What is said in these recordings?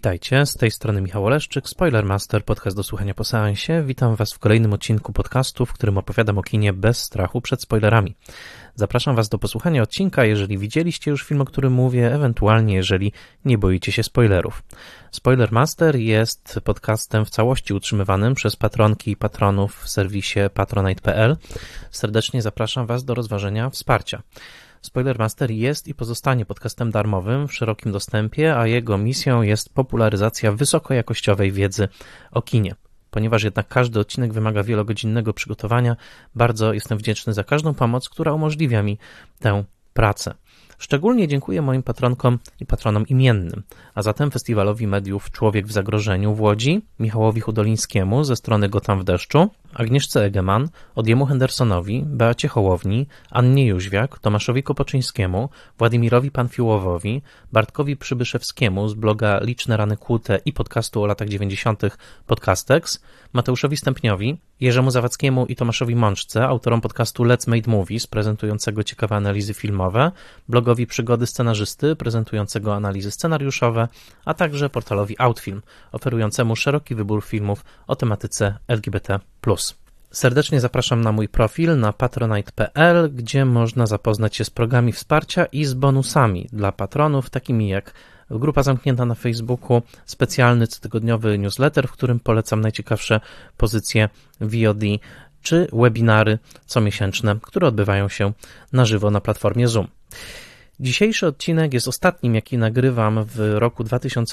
Witajcie, z tej strony Michał Oleszczyk, Spoilermaster, podcast do słuchania po seansie. Witam Was w kolejnym odcinku podcastu, w którym opowiadam o kinie bez strachu przed spoilerami. Zapraszam Was do posłuchania odcinka, jeżeli widzieliście już film, o którym mówię, ewentualnie jeżeli nie boicie się spoilerów. Spoilermaster jest podcastem w całości utrzymywanym przez patronki i patronów w serwisie patronite.pl. Serdecznie zapraszam Was do rozważenia wsparcia. Spoilermaster jest i pozostanie podcastem darmowym w szerokim dostępie, a jego misją jest popularyzacja wysokojakościowej wiedzy o kinie. Ponieważ jednak każdy odcinek wymaga wielogodzinnego przygotowania, bardzo jestem wdzięczny za każdą pomoc, która umożliwia mi tę pracę. Szczególnie dziękuję moim patronkom i patronom imiennym, a zatem Festiwalowi Mediów Człowiek w Zagrożeniu w Łodzi, Michałowi Hudolińskiemu ze strony Gotham w deszczu, Agnieszce Egeman, Odjemu Hendersonowi, Beacie Hołowni, Annie Jóźwiak, Tomaszowi Kopoczyńskiemu, Władimirowi Panfiłowowi, Bartkowi Przybyszewskiemu z bloga Liczne Rany Kłute i podcastu o latach 90. Podcastex, Mateuszowi Stępniowi, Jerzemu Zawadzkiemu i Tomaszowi Mączce, autorom podcastu Let's Made Movies, prezentującego ciekawe analizy filmowe, blogowi Przygody Scenarzysty, prezentującego analizy scenariuszowe, a także portalowi Outfilm, oferującemu szeroki wybór filmów o tematyce LGBT+. Serdecznie zapraszam na mój profil na patronite.pl, gdzie można zapoznać się z progami wsparcia i z bonusami dla patronów, takimi jak grupa zamknięta na Facebooku, specjalny cotygodniowy newsletter, w którym polecam najciekawsze pozycje VOD, czy webinary comiesięczne, które odbywają się na żywo na platformie Zoom. Dzisiejszy odcinek jest ostatnim, jaki nagrywam w roku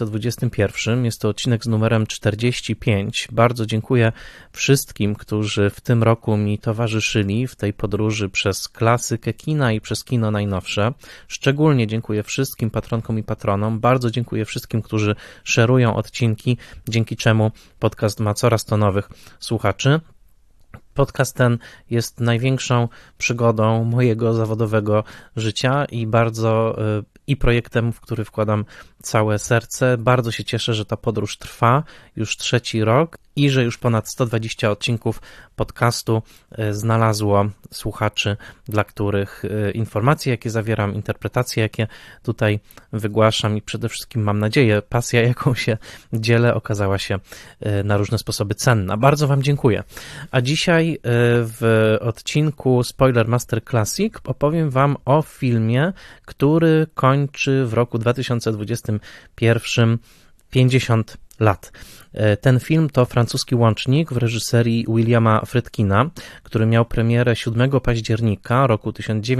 2021. Jest to odcinek z numerem 45. Bardzo dziękuję wszystkim, którzy w tym roku mi towarzyszyli w tej podróży przez klasykę kina i przez kino najnowsze. Szczególnie dziękuję wszystkim patronkom i patronom. Bardzo dziękuję wszystkim, którzy szerują odcinki, dzięki czemu podcast ma coraz to nowych słuchaczy. Podcast ten jest największą przygodą mojego zawodowego życia i projektem, w który wkładam całe serce. Bardzo się cieszę, że ta podróż trwa już 3. rok i że już ponad 120 odcinków podcastu znalazło słuchaczy, dla których informacje, jakie zawieram, interpretacje, jakie tutaj wygłaszam i przede wszystkim, mam nadzieję, pasja, jaką się dzielę, okazała się na różne sposoby cenna. Bardzo Wam dziękuję. A dzisiaj w odcinku Spoilermaster Classic opowiem Wam o filmie, który kończy w roku 2021 50 lat. Ten film to Francuski Łącznik w reżyserii Williama Friedkina, który miał premierę 7 października roku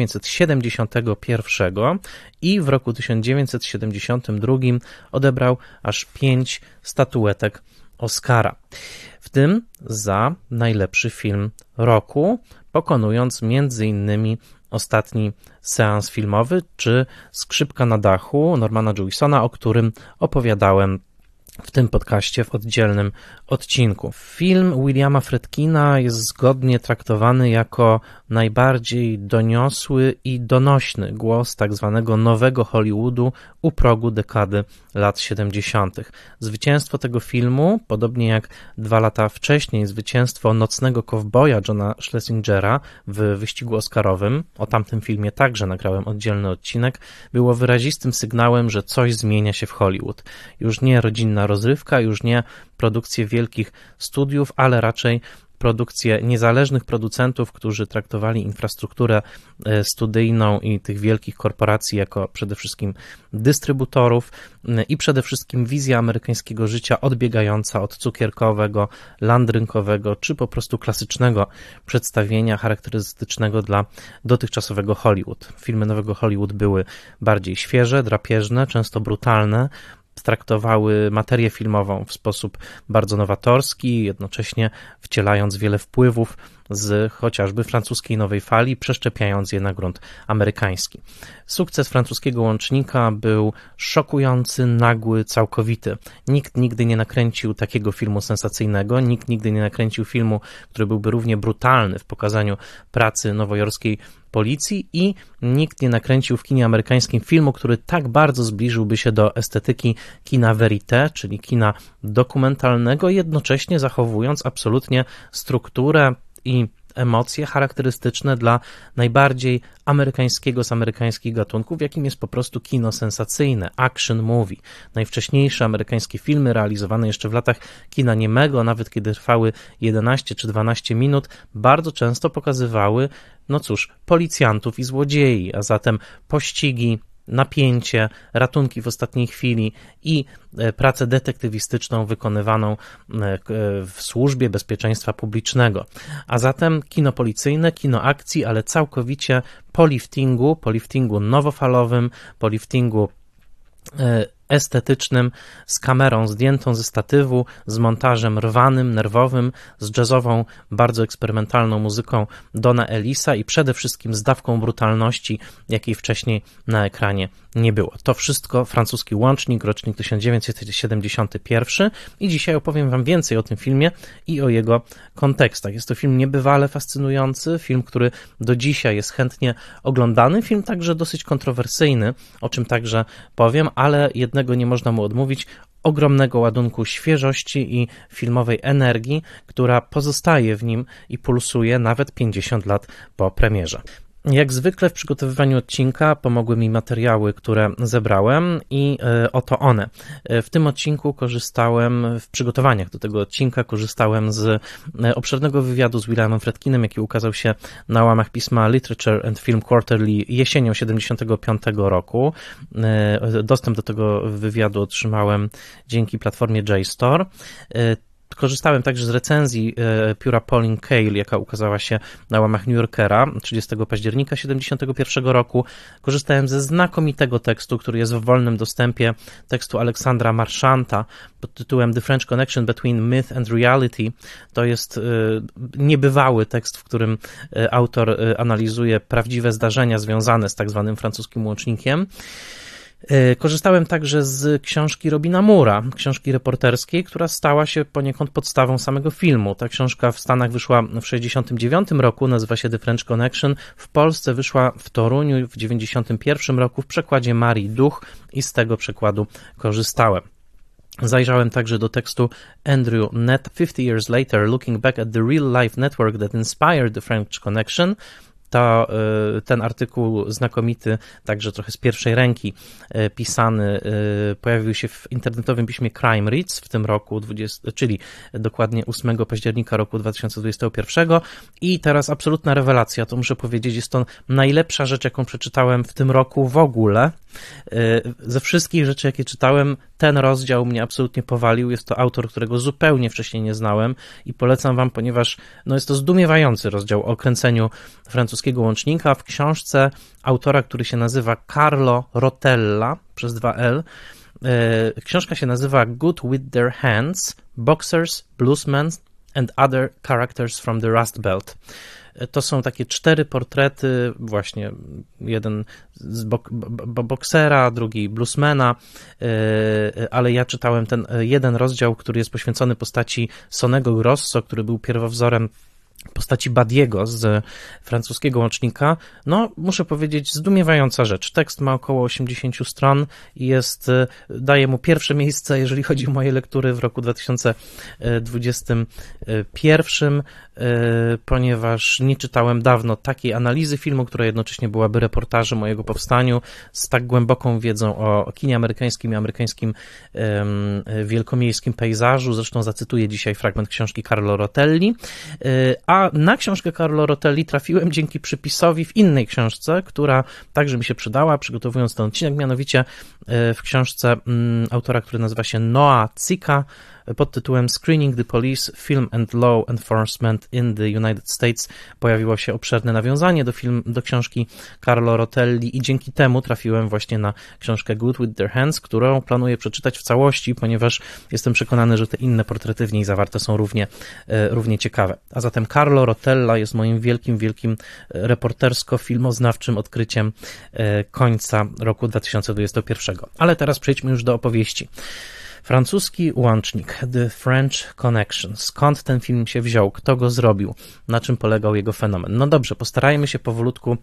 1971 i w roku 1972 odebrał aż 5 statuetek Oscara, w tym za najlepszy film roku, pokonując m.in. Ostatni seans filmowy czy Skrzypka na dachu Normana Jewisona, o którym opowiadałem w tym podcaście w oddzielnym odcinku. Film Williama Friedkina jest zgodnie traktowany jako najbardziej doniosły i donośny głos tak zwanego nowego Hollywoodu u progu dekady lat 70. Zwycięstwo tego filmu, podobnie jak 2 lata wcześniej zwycięstwo Nocnego Kowboja Johna Schlesingera w wyścigu oscarowym, o tamtym filmie także nagrałem oddzielny odcinek, było wyrazistym sygnałem, że coś zmienia się w Hollywood. Już nie rodzinna rozrywka, już nie produkcje wielkich studiów, ale raczej produkcje niezależnych producentów, którzy traktowali infrastrukturę studyjną i tych wielkich korporacji jako przede wszystkim dystrybutorów i przede wszystkim wizja amerykańskiego życia odbiegająca od cukierkowego, landrynkowego czy po prostu klasycznego przedstawienia charakterystycznego dla dotychczasowego Hollywood. Filmy nowego Hollywood były bardziej świeże, drapieżne, często brutalne, traktowały materię filmową w sposób bardzo nowatorski, jednocześnie wcielając wiele wpływów z chociażby francuskiej nowej fali, przeszczepiając je na grunt amerykański. Sukces francuskiego Łącznika był szokujący, nagły, całkowity. Nikt nigdy nie nakręcił takiego filmu sensacyjnego, nikt nigdy nie nakręcił filmu, który byłby równie brutalny w pokazaniu pracy nowojorskiej policji i nikt nie nakręcił w kinie amerykańskim filmu, który tak bardzo zbliżyłby się do estetyki kina verité, czyli kina dokumentalnego, jednocześnie zachowując absolutnie strukturę i emocje charakterystyczne dla najbardziej amerykańskiego z amerykańskich gatunków, jakim jest po prostu kino sensacyjne, action movie. Najwcześniejsze amerykańskie filmy realizowane jeszcze w latach kina niemego, nawet kiedy trwały 11 czy 12 minut, bardzo często pokazywały, no cóż, policjantów i złodziei, a zatem pościgi, napięcie, ratunki w ostatniej chwili i pracę detektywistyczną wykonywaną w służbie bezpieczeństwa publicznego. A zatem kino policyjne, kino akcji, ale całkowicie po liftingu nowofalowym, po liftingu estetycznym, z kamerą zdjętą ze statywu, z montażem rwanym, nerwowym, z jazzową, bardzo eksperymentalną muzyką Dona Ellisa i przede wszystkim z dawką brutalności, jakiej wcześniej na ekranie nie było. To wszystko francuski łącznik, rocznik 1971 i dzisiaj opowiem wam więcej o tym filmie i o jego kontekstach. Jest to film niebywale fascynujący, film, który do dzisiaj jest chętnie oglądany, film także dosyć kontrowersyjny, o czym także powiem, ale jednego nie można mu odmówić, ogromnego ładunku świeżości i filmowej energii, która pozostaje w nim i pulsuje nawet 50 lat po premierze. Jak zwykle w przygotowywaniu odcinka pomogły mi materiały, które zebrałem i oto one. W tym odcinku w przygotowaniach do tego odcinka korzystałem z obszernego wywiadu z Williamem Friedkinem, jaki ukazał się na łamach pisma Literature and Film Quarterly jesienią 1975 roku. Dostęp do tego wywiadu otrzymałem dzięki platformie JSTOR. Korzystałem także z recenzji pióra Pauline Kael, jaka ukazała się na łamach New Yorkera 30 października 1971 roku. Korzystałem ze znakomitego tekstu, który jest w wolnym dostępie, tekstu Aleksandra Marchanta pod tytułem The French Connection Between Myth and Reality. To jest niebywały tekst, w którym autor analizuje prawdziwe zdarzenia związane z tak zwanym francuskim łącznikiem. Korzystałem także z książki Robina Moore'a, książki reporterskiej, która stała się poniekąd podstawą samego filmu. Ta książka w Stanach wyszła w 1969 roku, nazywa się The French Connection. W Polsce wyszła w Toruniu w 1991 roku w przekładzie Marii Duch i z tego przekładu korzystałem. Zajrzałem także do tekstu Andrew Nett, 50 Years Later, Looking Back at the Real Life Network That Inspired the French Connection. Ten artykuł znakomity, także trochę z pierwszej ręki pisany, pojawił się w internetowym piśmie Crime Reads w tym roku, czyli dokładnie 8 października roku 2021 i teraz absolutna rewelacja, to muszę powiedzieć, jest to najlepsza rzecz, jaką przeczytałem w tym roku w ogóle. Ze wszystkich rzeczy, jakie czytałem, ten rozdział mnie absolutnie powalił. Jest to autor, którego zupełnie wcześniej nie znałem i polecam wam, ponieważ jest to zdumiewający rozdział o kręceniu francuskiego łącznika w książce autora, który się nazywa Carlo Rotella przez 2L. Książka się nazywa Good with Their Hands, Boxers, Bluesmen and Other Characters from the Rust Belt. To są takie 4 portrety, właśnie jeden z boksera, drugi bluesmana, ale ja czytałem ten jeden rozdział, który jest poświęcony postaci Sonego Grosso, który był pierwowzorem postaci Badiego z francuskiego łącznika. Muszę powiedzieć, zdumiewająca rzecz. Tekst ma około 80 stron i daje mu pierwsze miejsce, jeżeli chodzi o moje lektury w roku 2021, ponieważ nie czytałem dawno takiej analizy filmu, która jednocześnie byłaby reportażem o jego powstaniu, z tak głęboką wiedzą o kinie amerykańskim i amerykańskim wielkomiejskim pejzażu. Zresztą zacytuję dzisiaj fragment książki Carlo Rotelli, a na książkę Carlo Rotelli trafiłem dzięki przypisowi w innej książce, która także mi się przydała, przygotowując ten odcinek, mianowicie w książce autora, który nazywa się Noah Cicca, pod tytułem Screening the Police, Film and Law Enforcement in the United States. Pojawiło się obszerne nawiązanie do książki Carlo Rotelli i dzięki temu trafiłem właśnie na książkę Good with Their Hands, którą planuję przeczytać w całości, ponieważ jestem przekonany, że te inne portrety w niej zawarte są równie ciekawe. A zatem Carlo Rotella jest moim wielkim reportersko-filmoznawczym odkryciem końca roku 2021. Ale teraz przejdźmy już do opowieści. Francuski łącznik, The French Connection. Skąd ten film się wziął? Kto go zrobił? Na czym polegał jego fenomen? Dobrze, postarajmy się powolutku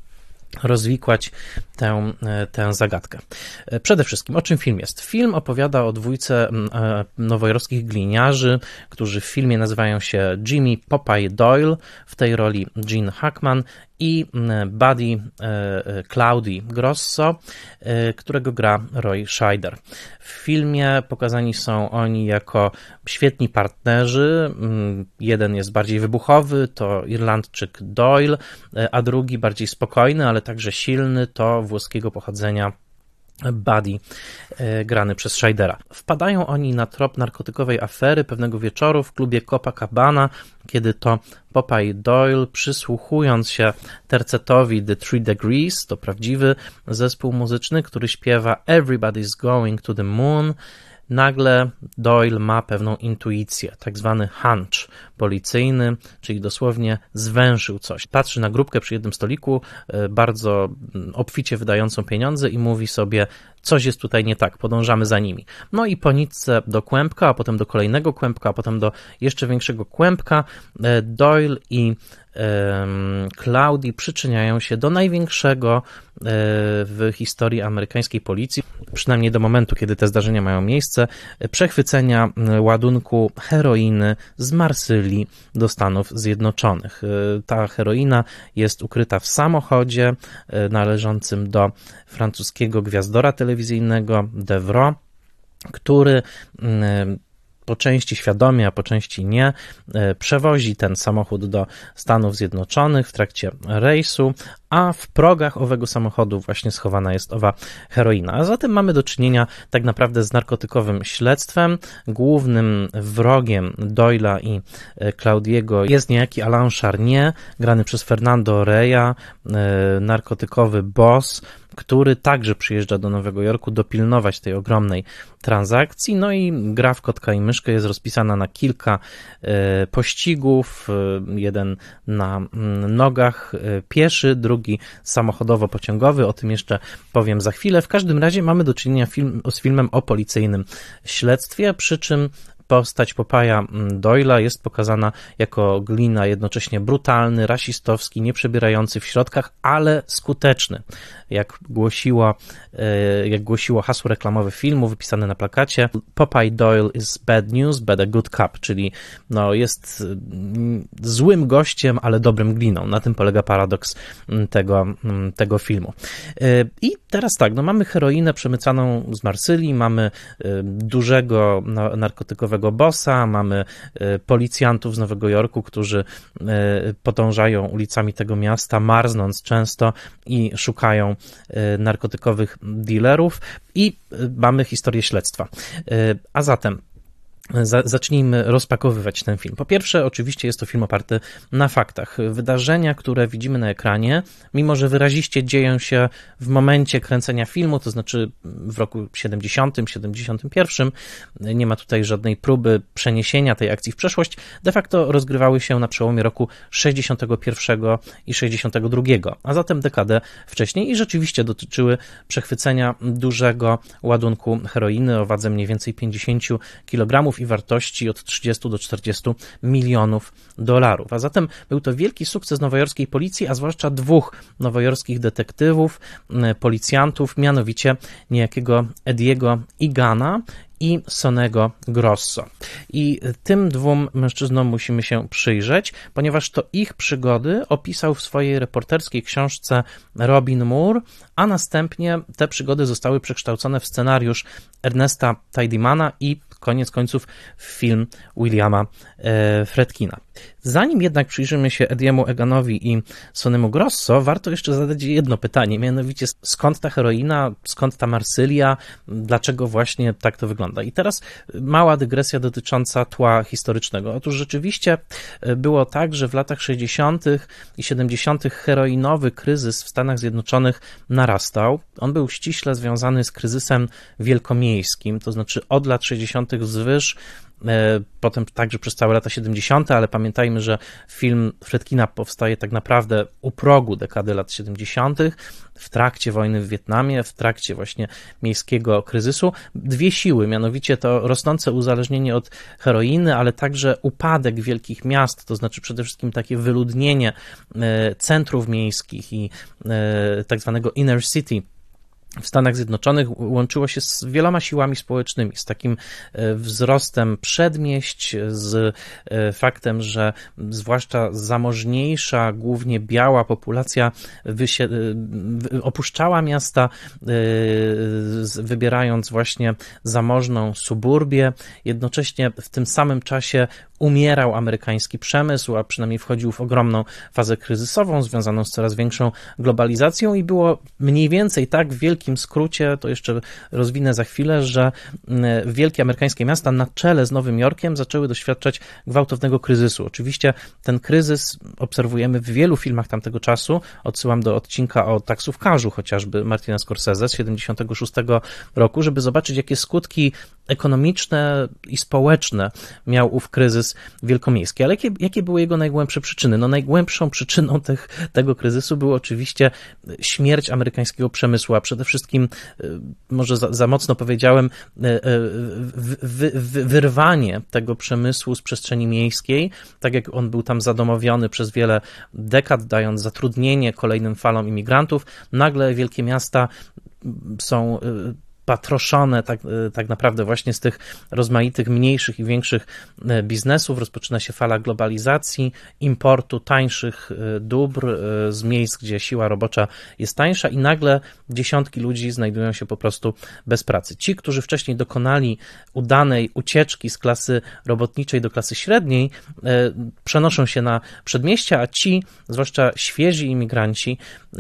rozwikłać tę zagadkę. Przede wszystkim, o czym film jest? Film opowiada o dwójce nowojorskich gliniarzy, którzy w filmie nazywają się Jimmy Popeye Doyle, w tej roli Gene Hackman, i Buddy Cloudy Grosso, którego gra Roy Scheider. W filmie pokazani są oni jako świetni partnerzy. Jeden jest bardziej wybuchowy, to Irlandczyk Doyle, a drugi bardziej spokojny, ale także silny, to włoskiego pochodzenia Buddy, grany przez Scheidera. Wpadają oni na trop narkotykowej afery pewnego wieczoru w klubie Copacabana, kiedy to Popeye Doyle, przysłuchując się tercetowi The Three Degrees, to prawdziwy zespół muzyczny, który śpiewa Everybody's Going to the Moon, nagle Doyle ma pewną intuicję, tak zwany hunch policyjny, czyli dosłownie zwęszył coś. Patrzy na grupkę przy jednym stoliku, bardzo obficie wydającą pieniądze i mówi sobie, coś jest tutaj nie tak, podążamy za nimi. No i po nitce do kłębka, a potem do kolejnego kłębka, a potem do jeszcze większego kłębka Doyle i Cloudy przyczyniają się do największego w historii amerykańskiej policji, przynajmniej do momentu, kiedy te zdarzenia mają miejsce, przechwycenia ładunku heroiny z Marsylii do Stanów Zjednoczonych. Ta heroina jest ukryta w samochodzie należącym do francuskiego gwiazdora telewizyjnego Devereaux, który po części świadomie, a po części nie, przewozi ten samochód do Stanów Zjednoczonych w trakcie rejsu, a w progach owego samochodu właśnie schowana jest owa heroina. A zatem mamy do czynienia tak naprawdę z narkotykowym śledztwem. Głównym wrogiem Doyla i Claudiego jest niejaki Alain Charnier, grany przez Fernando Reya, narkotykowy boss, który także przyjeżdża do Nowego Jorku dopilnować tej ogromnej transakcji. No i gra w kotka i myszkę jest rozpisana na kilka pościgów. Jeden na nogach pieszy, drugi samochodowo-pociągowy. O tym jeszcze powiem za chwilę. W każdym razie mamy do czynienia z filmem o policyjnym śledztwie, przy czym postać Popeya Doyla jest pokazana jako glina jednocześnie brutalny, rasistowski, nieprzebierający w środkach, ale skuteczny. Jak głosiło hasło reklamowe filmu wypisane na plakacie, Popeye Doyle is bad news, but a good cop, czyli no, jest złym gościem, ale dobrym gliną. Na tym polega paradoks tego filmu. I teraz tak, no mamy heroinę przemycaną z Marsylii, mamy dużego narkotykowego bossa, mamy policjantów z Nowego Jorku, którzy podążają ulicami tego miasta, marznąc często i szukają narkotykowych dealerów i mamy historię śledztwa. A zatem zacznijmy rozpakowywać ten film. Po pierwsze, oczywiście jest to film oparty na faktach. Wydarzenia, które widzimy na ekranie, mimo że wyraziście dzieją się w momencie kręcenia filmu, to znaczy w roku 70, 71, nie ma tutaj żadnej próby przeniesienia tej akcji w przeszłość, de facto rozgrywały się na przełomie roku 61 i 62, a zatem dekadę wcześniej i rzeczywiście dotyczyły przechwycenia dużego ładunku heroiny o wadze mniej więcej 50 kg i wartości od 30 do 40 milionów dolarów. A zatem był to wielki sukces nowojorskiej policji, a zwłaszcza dwóch nowojorskich detektywów, policjantów, mianowicie niejakiego Ediego Egana i Sonnego Grosso. I tym dwóm mężczyznom musimy się przyjrzeć, ponieważ to ich przygody opisał w swojej reporterskiej książce Robin Moore, a następnie te przygody zostały przekształcone w scenariusz Ernesta Tidymana i koniec końców w film Williama Friedkina. Zanim jednak przyjrzymy się Ediemu Eganowi i Sonemu Grosso, warto jeszcze zadać jedno pytanie, mianowicie skąd ta heroina, skąd ta Marsylia, dlaczego właśnie tak to wygląda. I teraz mała dygresja dotycząca tła historycznego. Otóż rzeczywiście było tak, że w latach 60. i 70. heroinowy kryzys w Stanach Zjednoczonych narastał. On był ściśle związany z kryzysem wielkomiejskim, to znaczy od lat 60. wzwyż potem także przez całe lata 70., ale pamiętajmy, że film Friedkina powstaje tak naprawdę u progu dekady lat 70., w trakcie wojny w Wietnamie, w trakcie właśnie miejskiego kryzysu. Dwie siły, mianowicie to rosnące uzależnienie od heroiny, ale także upadek wielkich miast, to znaczy przede wszystkim takie wyludnienie centrów miejskich i tak zwanego inner city w Stanach Zjednoczonych łączyło się z wieloma siłami społecznymi, z takim wzrostem przedmieść, z faktem, że zwłaszcza zamożniejsza, głównie biała populacja opuszczała miasta, wybierając właśnie zamożną suburbię. Jednocześnie w tym samym czasie umierał amerykański przemysł, a przynajmniej wchodził w ogromną fazę kryzysową związaną z coraz większą globalizacją i było mniej więcej tak w wielkim skrócie, to jeszcze rozwinę za chwilę, że wielkie amerykańskie miasta na czele z Nowym Jorkiem zaczęły doświadczać gwałtownego kryzysu. Oczywiście ten kryzys obserwujemy w wielu filmach tamtego czasu. Odsyłam do odcinka o taksówkarzu chociażby Martina Scorsese z 76 roku, żeby zobaczyć, jakie skutki ekonomiczne i społeczne miał ów kryzys wielkomiejski. Ale jakie były jego najgłębsze przyczyny? No najgłębszą przyczyną tego kryzysu była oczywiście śmierć amerykańskiego przemysłu, a przede wszystkim, może za mocno powiedziałem, wyrwanie tego przemysłu z przestrzeni miejskiej, tak jak on był tam zadomowiony przez wiele dekad, dając zatrudnienie kolejnym falom imigrantów. Nagle wielkie miasta są patroszone tak naprawdę właśnie z tych rozmaitych mniejszych i większych biznesów. Rozpoczyna się fala globalizacji, importu tańszych dóbr z miejsc, gdzie siła robocza jest tańsza i nagle dziesiątki ludzi znajdują się po prostu bez pracy. Ci, którzy wcześniej dokonali udanej ucieczki z klasy robotniczej do klasy średniej, przenoszą się na przedmieścia, a ci, zwłaszcza świeżi imigranci,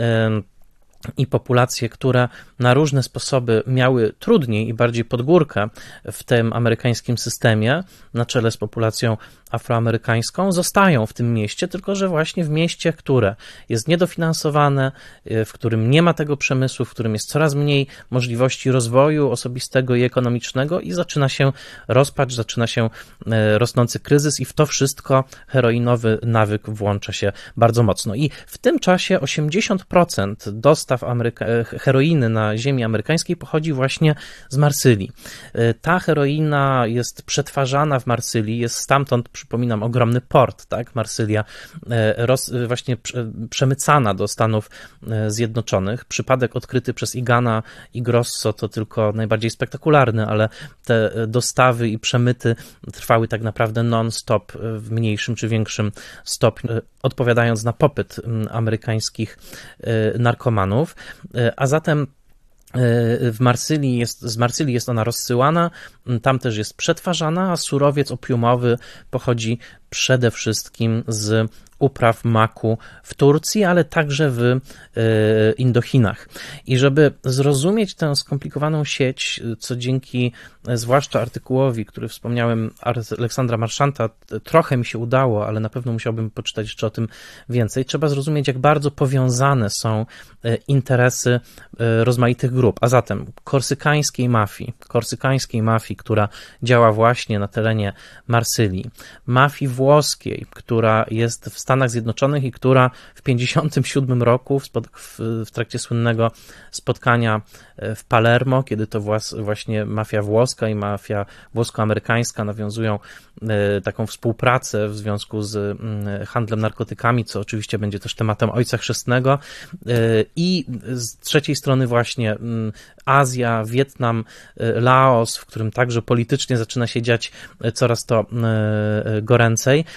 i populacje, które na różne sposoby miały trudniej i bardziej pod górkę w tym amerykańskim systemie, na czele z populacją afroamerykańską, zostają w tym mieście, tylko że właśnie w mieście, które jest niedofinansowane, w którym nie ma tego przemysłu, w którym jest coraz mniej możliwości rozwoju osobistego i ekonomicznego i zaczyna się rozpacz, zaczyna się rosnący kryzys i w to wszystko heroinowy nawyk włącza się bardzo mocno. I w tym czasie 80% dostaw heroiny na ziemi amerykańskiej pochodzi właśnie z Marsylii. Ta heroina jest przetwarzana w Marsylii, jest stamtąd, przypominam, ogromny port, tak? Marsylia właśnie przemycana do Stanów Zjednoczonych. Przypadek odkryty przez Eagana i Grosso to tylko najbardziej spektakularny, ale te dostawy i przemyty trwały tak naprawdę non-stop w mniejszym czy większym stopniu, odpowiadając na popyt amerykańskich narkomanów, a zatem z Marsylii jest ona rozsyłana, tam też jest przetwarzana, a surowiec opiumowy pochodzi przede wszystkim z upraw maku w Turcji, ale także w Indochinach. I żeby zrozumieć tę skomplikowaną sieć, co dzięki zwłaszcza artykułowi, który wspomniałem, Aleksandra Marszanta, trochę mi się udało, ale na pewno musiałbym poczytać jeszcze o tym więcej, trzeba zrozumieć, jak bardzo powiązane są interesy rozmaitych grup. A zatem korsykańskiej mafii, która działa właśnie na terenie Marsylii, mafii włoskiej, która jest w Stanach Zjednoczonych i która w 1957 roku w trakcie słynnego spotkania w Palermo, kiedy to właśnie mafia włoska i mafia włosko-amerykańska nawiązują taką współpracę w związku z handlem narkotykami, co oczywiście będzie też tematem Ojca Chrzestnego, i z trzeciej strony właśnie Azja, Wietnam, Laos, w którym także politycznie zaczyna się dziać coraz to goręcej.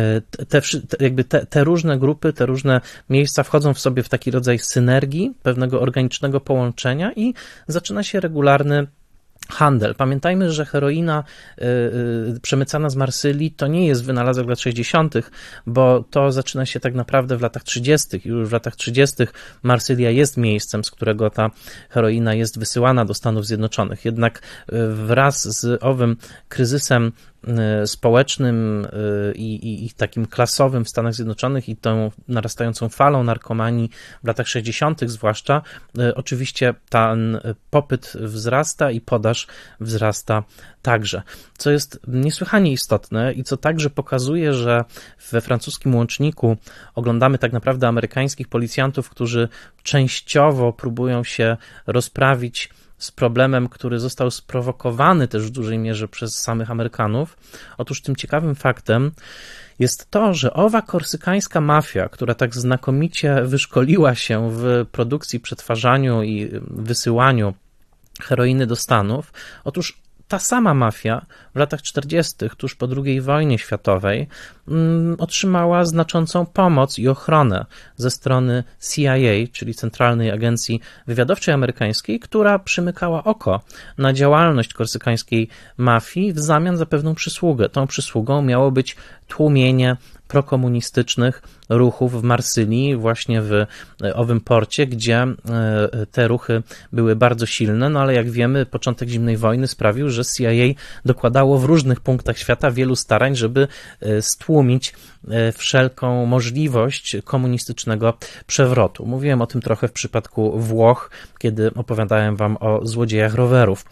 Te różne grupy, te różne miejsca wchodzą w sobie w taki rodzaj synergii, pewnego organicznego połączenia i zaczyna się regularny handel. Pamiętajmy, że heroina przemycana z Marsylii to nie jest wynalazek lat 60., bo to zaczyna się tak naprawdę w latach 30. i już w latach 30. Marsylia jest miejscem, z którego ta heroina jest wysyłana do Stanów Zjednoczonych. Jednak wraz z owym kryzysem społecznym i takim klasowym w Stanach Zjednoczonych i tą narastającą falą narkomanii w latach 60. zwłaszcza, oczywiście ten popyt wzrasta i podaż wzrasta także. Co jest niesłychanie istotne i co także pokazuje, że we francuskim łączniku oglądamy tak naprawdę amerykańskich policjantów, którzy częściowo próbują się rozprawić z problemem, który został sprowokowany też w dużej mierze przez samych Amerykanów. Otóż tym ciekawym faktem jest to, że owa korsykańska mafia, która tak znakomicie wyszkoliła się w produkcji, przetwarzaniu i wysyłaniu heroiny do Stanów, otóż ta sama mafia w latach 40., tuż po II wojnie światowej, otrzymała znaczącą pomoc i ochronę ze strony CIA, czyli Centralnej Agencji Wywiadowczej Amerykańskiej, która przymykała oko na działalność korsykańskiej mafii w zamian za pewną przysługę. Tą przysługą miało być tłumienie prokomunistycznych ruchów w Marsylii, właśnie w owym porcie, gdzie te ruchy były bardzo silne, no ale jak wiemy, początek zimnej wojny sprawił, że CIA dokładało w różnych punktach świata wielu starań, żeby stłumić wszelką możliwość komunistycznego przewrotu. Mówiłem o tym trochę w przypadku Włoch, kiedy opowiadałem wam o złodziejach rowerów.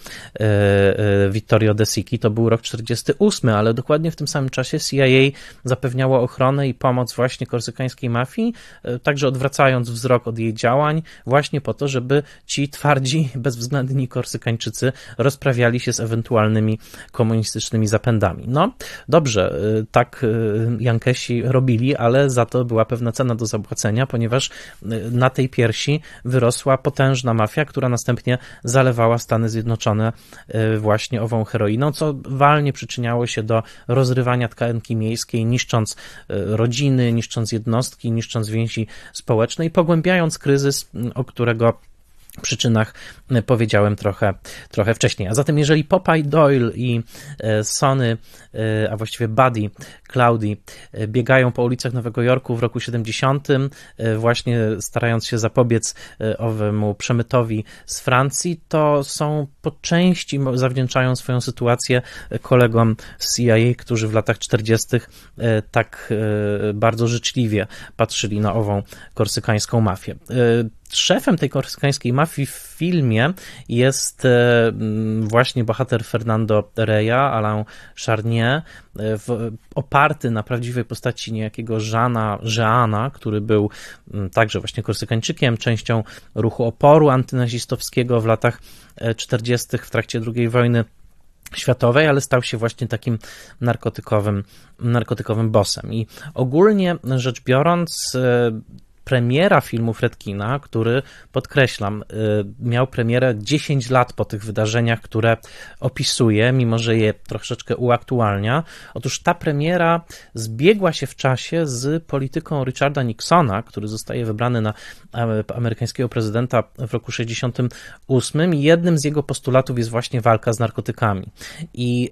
Vittorio De Sicchi, to był rok 48, ale dokładnie w tym samym czasie CIA zapewniało ochronę i pomoc właśnie korsykańskiej mafii, także odwracając wzrok od jej działań, właśnie po to, żeby ci twardzi, bezwzględni Korsykańczycy rozprawiali się z ewentualnymi komunistycznymi zapędami. No, dobrze, tak Jankesi robili, ale za to była pewna cena do zapłacenia, ponieważ na tej piersi wyrosła potężna mafia, która następnie zalewała Stany Zjednoczone właśnie ową heroiną, co walnie przyczyniało się do rozrywania tkanki miejskiej, niszcząc rodziny, niszcząc jednostki, niszcząc więzi społeczne i pogłębiając kryzys, o którego przyczynach powiedziałem trochę wcześniej. A zatem jeżeli Popeye Doyle i Sonny, a właściwie Buddy, Cloudy biegają po ulicach Nowego Jorku w roku 70, właśnie starając się zapobiec owemu przemytowi z Francji, to są po części zawdzięczają swoją sytuację kolegom z CIA, którzy w latach 40. tak bardzo życzliwie patrzyli na ową korsykańską mafię. Szefem tej korsykańskiej mafii w filmie jest właśnie bohater Fernando Reya, Alain Charnier, oparty na prawdziwej postaci niejakiego Jeana, który był także właśnie Korsykańczykiem, częścią ruchu oporu antynazistowskiego w latach 40. w trakcie II wojny światowej, ale stał się właśnie takim narkotykowym bossem. I ogólnie rzecz biorąc, premiera filmu Friedkina, który, podkreślam, miał premierę 10 lat po tych wydarzeniach, które opisuje, mimo że je troszeczkę uaktualnia. Otóż ta premiera zbiegła się w czasie z polityką Richarda Nixona, który zostaje wybrany na amerykańskiego prezydenta w roku 68 i jednym z jego postulatów jest właśnie walka z narkotykami. I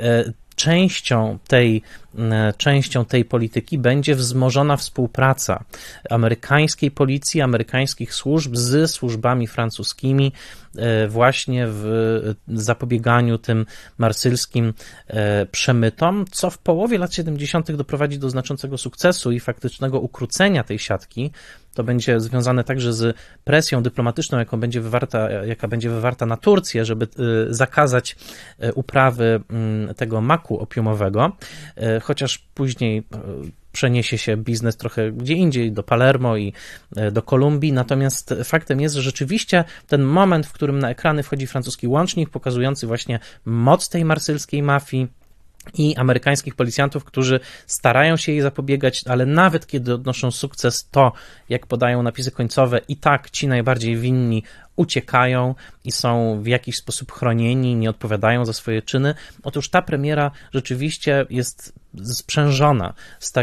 częścią tej polityki będzie wzmożona współpraca amerykańskiej policji, amerykańskich służb z służbami francuskimi właśnie w zapobieganiu tym marsylskim przemytom, co w połowie lat 70. doprowadzi do znaczącego sukcesu i faktycznego ukrócenia tej siatki. To będzie związane także z presją dyplomatyczną, jaka będzie wywarta na Turcję, żeby zakazać uprawy tego maku opiumowego, chociaż później przeniesie się biznes trochę gdzie indziej, do Palermo i do Kolumbii, natomiast faktem jest, że rzeczywiście ten moment, w którym na ekrany wchodzi francuski łącznik, pokazujący właśnie moc tej marsylskiej mafii i amerykańskich policjantów, którzy starają się jej zapobiegać, ale nawet kiedy odnoszą sukces, to jak podają napisy końcowe, i tak ci najbardziej winni uciekają i są w jakiś sposób chronieni, nie odpowiadają za swoje czyny. Otóż ta premiera rzeczywiście jest sprzężona z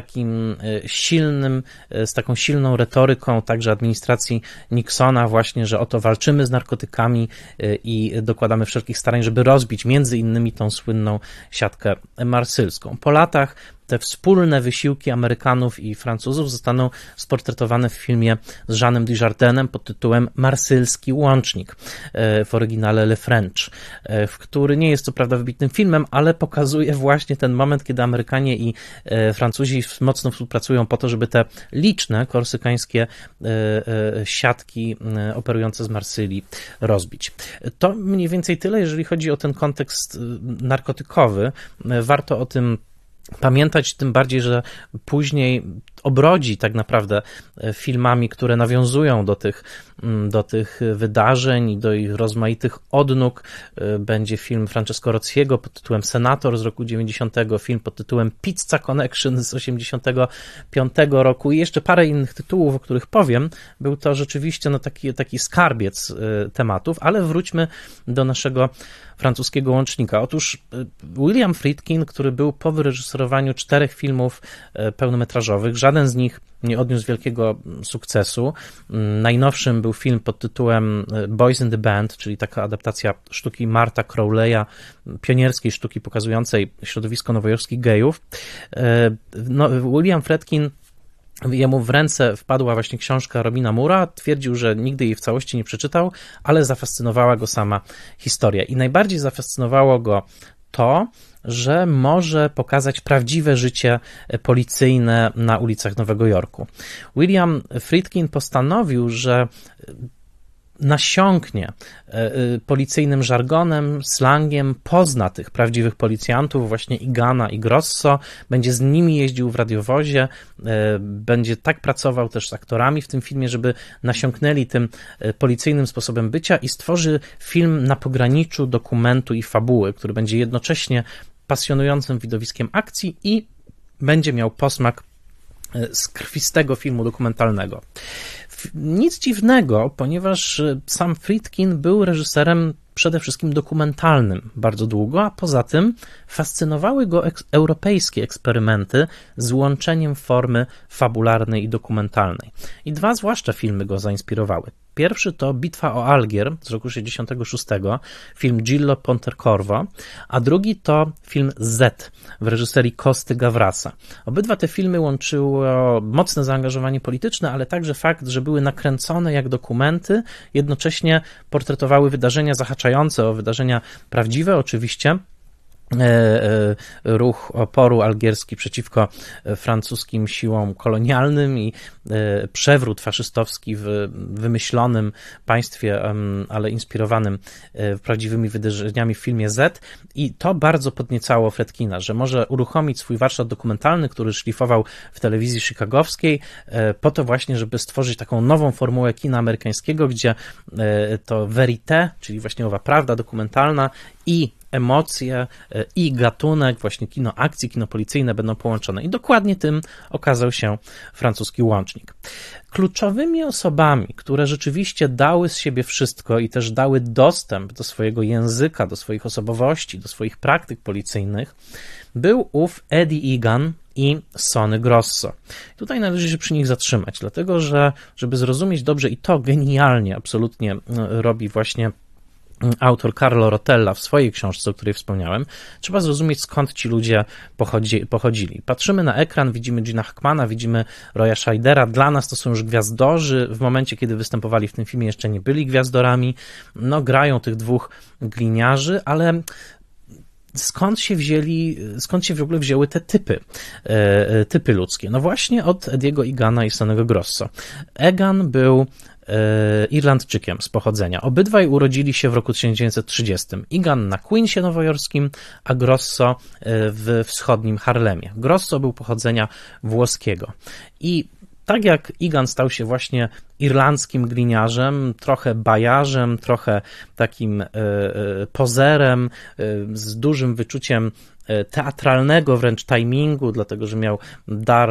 taką silną retoryką także administracji Nixona właśnie, że oto walczymy z narkotykami i dokładamy wszelkich starań, żeby rozbić między innymi tą słynną siatkę marsylską. Po latach te wspólne wysiłki Amerykanów i Francuzów zostaną sportretowane w filmie z Jeanem Dujardinem pod tytułem Marsylski Łącznik, w oryginale Le French, w który nie jest co prawda wybitnym filmem, ale pokazuje właśnie ten moment, kiedy Amerykanie i Francuzi mocno współpracują po to, żeby te liczne korsykańskie siatki operujące z Marsylii rozbić. To mniej więcej tyle, jeżeli chodzi o ten kontekst narkotykowy. Warto o tym pamiętać, tym bardziej, że później obrodzi tak naprawdę filmami, które nawiązują do tych wydarzeń i do ich rozmaitych odnóg. Będzie film Francesco Rossiego pod tytułem Senator z roku 90, film pod tytułem Pizza Connection z 85 roku i jeszcze parę innych tytułów, o których powiem. Był to rzeczywiście taki skarbiec tematów, ale wróćmy do naszego francuskiego łącznika. Otóż William Friedkin, który był po wyreżyserowaniu 4 filmów pełnometrażowych, żaden z nich nie odniósł wielkiego sukcesu. Najnowszym był film pod tytułem Boys in the Band, czyli taka adaptacja sztuki Martha Crowley'a, pionierskiej sztuki pokazującej środowisko nowojorskich gejów. William Friedkin, jemu w ręce wpadła właśnie książka Robina Moore'a, twierdził, że nigdy jej w całości nie przeczytał, ale zafascynowała go sama historia. I najbardziej zafascynowało go to, że może pokazać prawdziwe życie policyjne na ulicach Nowego Jorku. William Friedkin postanowił, że nasiąknie policyjnym żargonem, slangiem, pozna tych prawdziwych policjantów, właśnie Eagana i Grosso, będzie z nimi jeździł w radiowozie, będzie tak pracował też z aktorami w tym filmie, żeby nasiąknęli tym policyjnym sposobem bycia i stworzy film na pograniczu dokumentu i fabuły, który będzie jednocześnie pasjonującym widowiskiem akcji i będzie miał posmak z krwistego filmu dokumentalnego. Nic dziwnego, ponieważ sam Friedkin był reżyserem przede wszystkim dokumentalnym bardzo długo, a poza tym fascynowały go europejskie eksperymenty z łączeniem formy fabularnej i dokumentalnej. I 2 zwłaszcza filmy go zainspirowały. Pierwszy to Bitwa o Algier z roku 66, film Gillo Pontecorvo, a drugi to film Z w reżyserii Costy Gavrasa. Obydwa te filmy łączyło mocne zaangażowanie polityczne, ale także fakt, że były nakręcone jak dokumenty, jednocześnie portretowały wydarzenia zahaczające o wydarzenia prawdziwe oczywiście, ruch oporu algierski przeciwko francuskim siłom kolonialnym i przewrót faszystowski w wymyślonym państwie, ale inspirowanym prawdziwymi wydarzeniami w filmie Z. I to bardzo podniecało Friedkina, że może uruchomić swój warsztat dokumentalny, który szlifował w telewizji chicagowskiej, po to właśnie, żeby stworzyć taką nową formułę kina amerykańskiego, gdzie to verité, czyli właśnie owa prawda dokumentalna i emocje i gatunek, właśnie kino akcji, kino policyjne będą połączone. I dokładnie tym okazał się francuski łącznik. Kluczowymi osobami, które rzeczywiście dały z siebie wszystko i też dały dostęp do swojego języka, do swoich osobowości, do swoich praktyk policyjnych, był ów Eddie Egan i Sonny Grosso. Tutaj należy się przy nich zatrzymać, dlatego że, żeby zrozumieć dobrze, i to genialnie absolutnie robi właśnie autor Carlo Rotella w swojej książce, o której wspomniałem, trzeba zrozumieć, skąd ci ludzie pochodzili. Patrzymy na ekran, widzimy Gina Hackmana, widzimy Roya Scheidera. Dla nas to są już gwiazdorzy. W momencie, kiedy występowali w tym filmie, jeszcze nie byli gwiazdorami. No, grają tych 2 gliniarzy, ale skąd się w ogóle wzięły te typy ludzkie? No właśnie od Ediego Egana i Sonnego Grosso. Egan był Irlandczykiem z pochodzenia. Obydwaj urodzili się w roku 1930. Egan na Queensie nowojorskim, a Grosso w wschodnim Harlemie. Grosso był pochodzenia włoskiego. I tak jak Egan stał się właśnie irlandzkim gliniarzem, trochę bajarzem, trochę takim pozerem, z dużym wyczuciem teatralnego wręcz timingu, dlatego że miał dar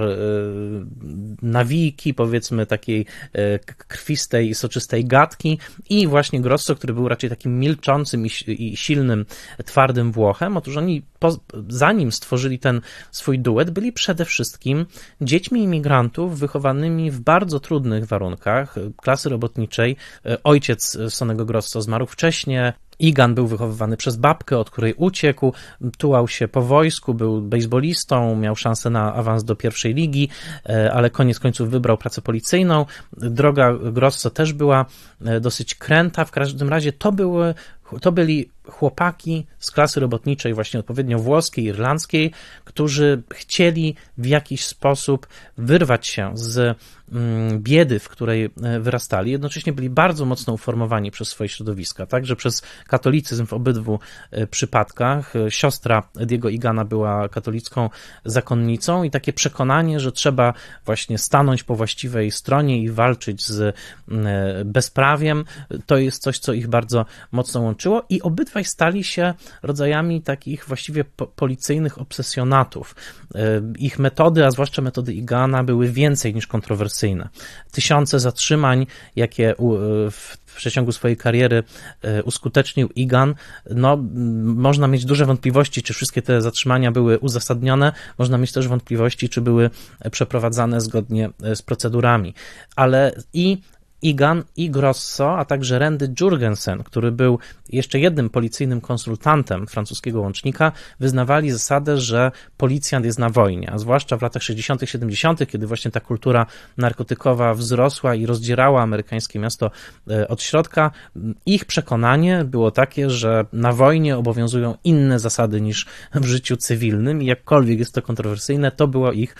nawijki, powiedzmy takiej krwistej i soczystej gadki, i właśnie Grosso, który był raczej takim milczącym i silnym, twardym Włochem. Otóż oni, zanim stworzyli ten swój duet, byli przede wszystkim dziećmi imigrantów wychowanymi w bardzo trudnych warunkach klasy robotniczej. Ojciec Sonnego Grosso zmarł wcześnie. Egan był wychowywany przez babkę, od której uciekł, tułał się po wojsku, był bejsbolistą, miał szansę na awans do pierwszej ligi, ale koniec końców wybrał pracę policyjną. Droga Grosso też była dosyć kręta, w każdym razie to byli chłopaki z klasy robotniczej, właśnie odpowiednio włoskiej, irlandzkiej, którzy chcieli w jakiś sposób wyrwać się z biedy, w której wyrastali. Jednocześnie byli bardzo mocno uformowani przez swoje środowiska, także przez katolicyzm w obydwu przypadkach. Siostra Ediego Egana była katolicką zakonnicą i takie przekonanie, że trzeba właśnie stanąć po właściwej stronie i walczyć z bezprawiem, to jest coś, co ich bardzo mocno łączyło, i obydwaj stali się rodzajami takich właściwie policyjnych obsesjonatów. Ich metody, a zwłaszcza metody Egana, były więcej niż kontrowersyjne. Tysiące zatrzymań, jakie w przeciągu swojej kariery uskutecznił Egan, no, można mieć duże wątpliwości, czy wszystkie te zatrzymania były uzasadnione, można mieć też wątpliwości, czy były przeprowadzane zgodnie z procedurami, ale i Egan i Grosso, a także Randy Jurgensen, który był jeszcze jednym policyjnym konsultantem francuskiego łącznika, wyznawali zasadę, że policjant jest na wojnie, a zwłaszcza w latach 60., 70., kiedy właśnie ta kultura narkotykowa wzrosła i rozdzierała amerykańskie miasto od środka. Ich przekonanie było takie, że na wojnie obowiązują inne zasady niż w życiu cywilnym i jakkolwiek jest to kontrowersyjne, to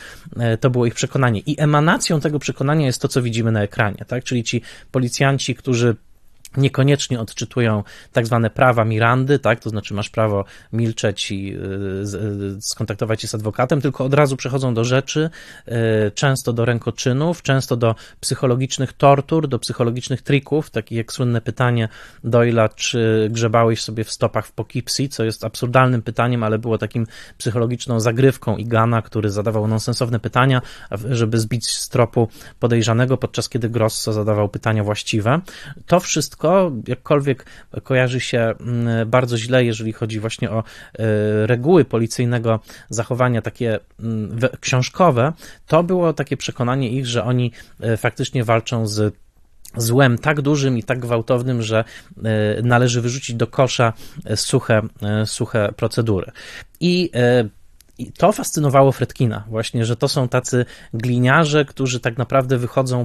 było ich przekonanie. I emanacją tego przekonania jest to, co widzimy na ekranie, tak? Czyli ci policjanci, którzy niekoniecznie odczytują tak zwane prawa Mirandy, tak, to znaczy masz prawo milczeć i skontaktować się z adwokatem, tylko od razu przechodzą do rzeczy, często do rękoczynów, często do psychologicznych tortur, do psychologicznych trików, takich jak słynne pytanie Doyle'a, czy grzebałeś sobie w stopach w Poughkeepsie, co jest absurdalnym pytaniem, ale było takim psychologiczną zagrywką Egana, który zadawał nonsensowne pytania, żeby zbić z tropu podejrzanego, podczas kiedy Grosso zadawał pytania właściwe. To wszystko, jakkolwiek kojarzy się bardzo źle, jeżeli chodzi właśnie o reguły policyjnego zachowania, takie książkowe, to było takie przekonanie ich, że oni faktycznie walczą z złem tak dużym i tak gwałtownym, że należy wyrzucić do kosza suche procedury. I to fascynowało Friedkina właśnie, że to są tacy gliniarze, którzy tak naprawdę wychodzą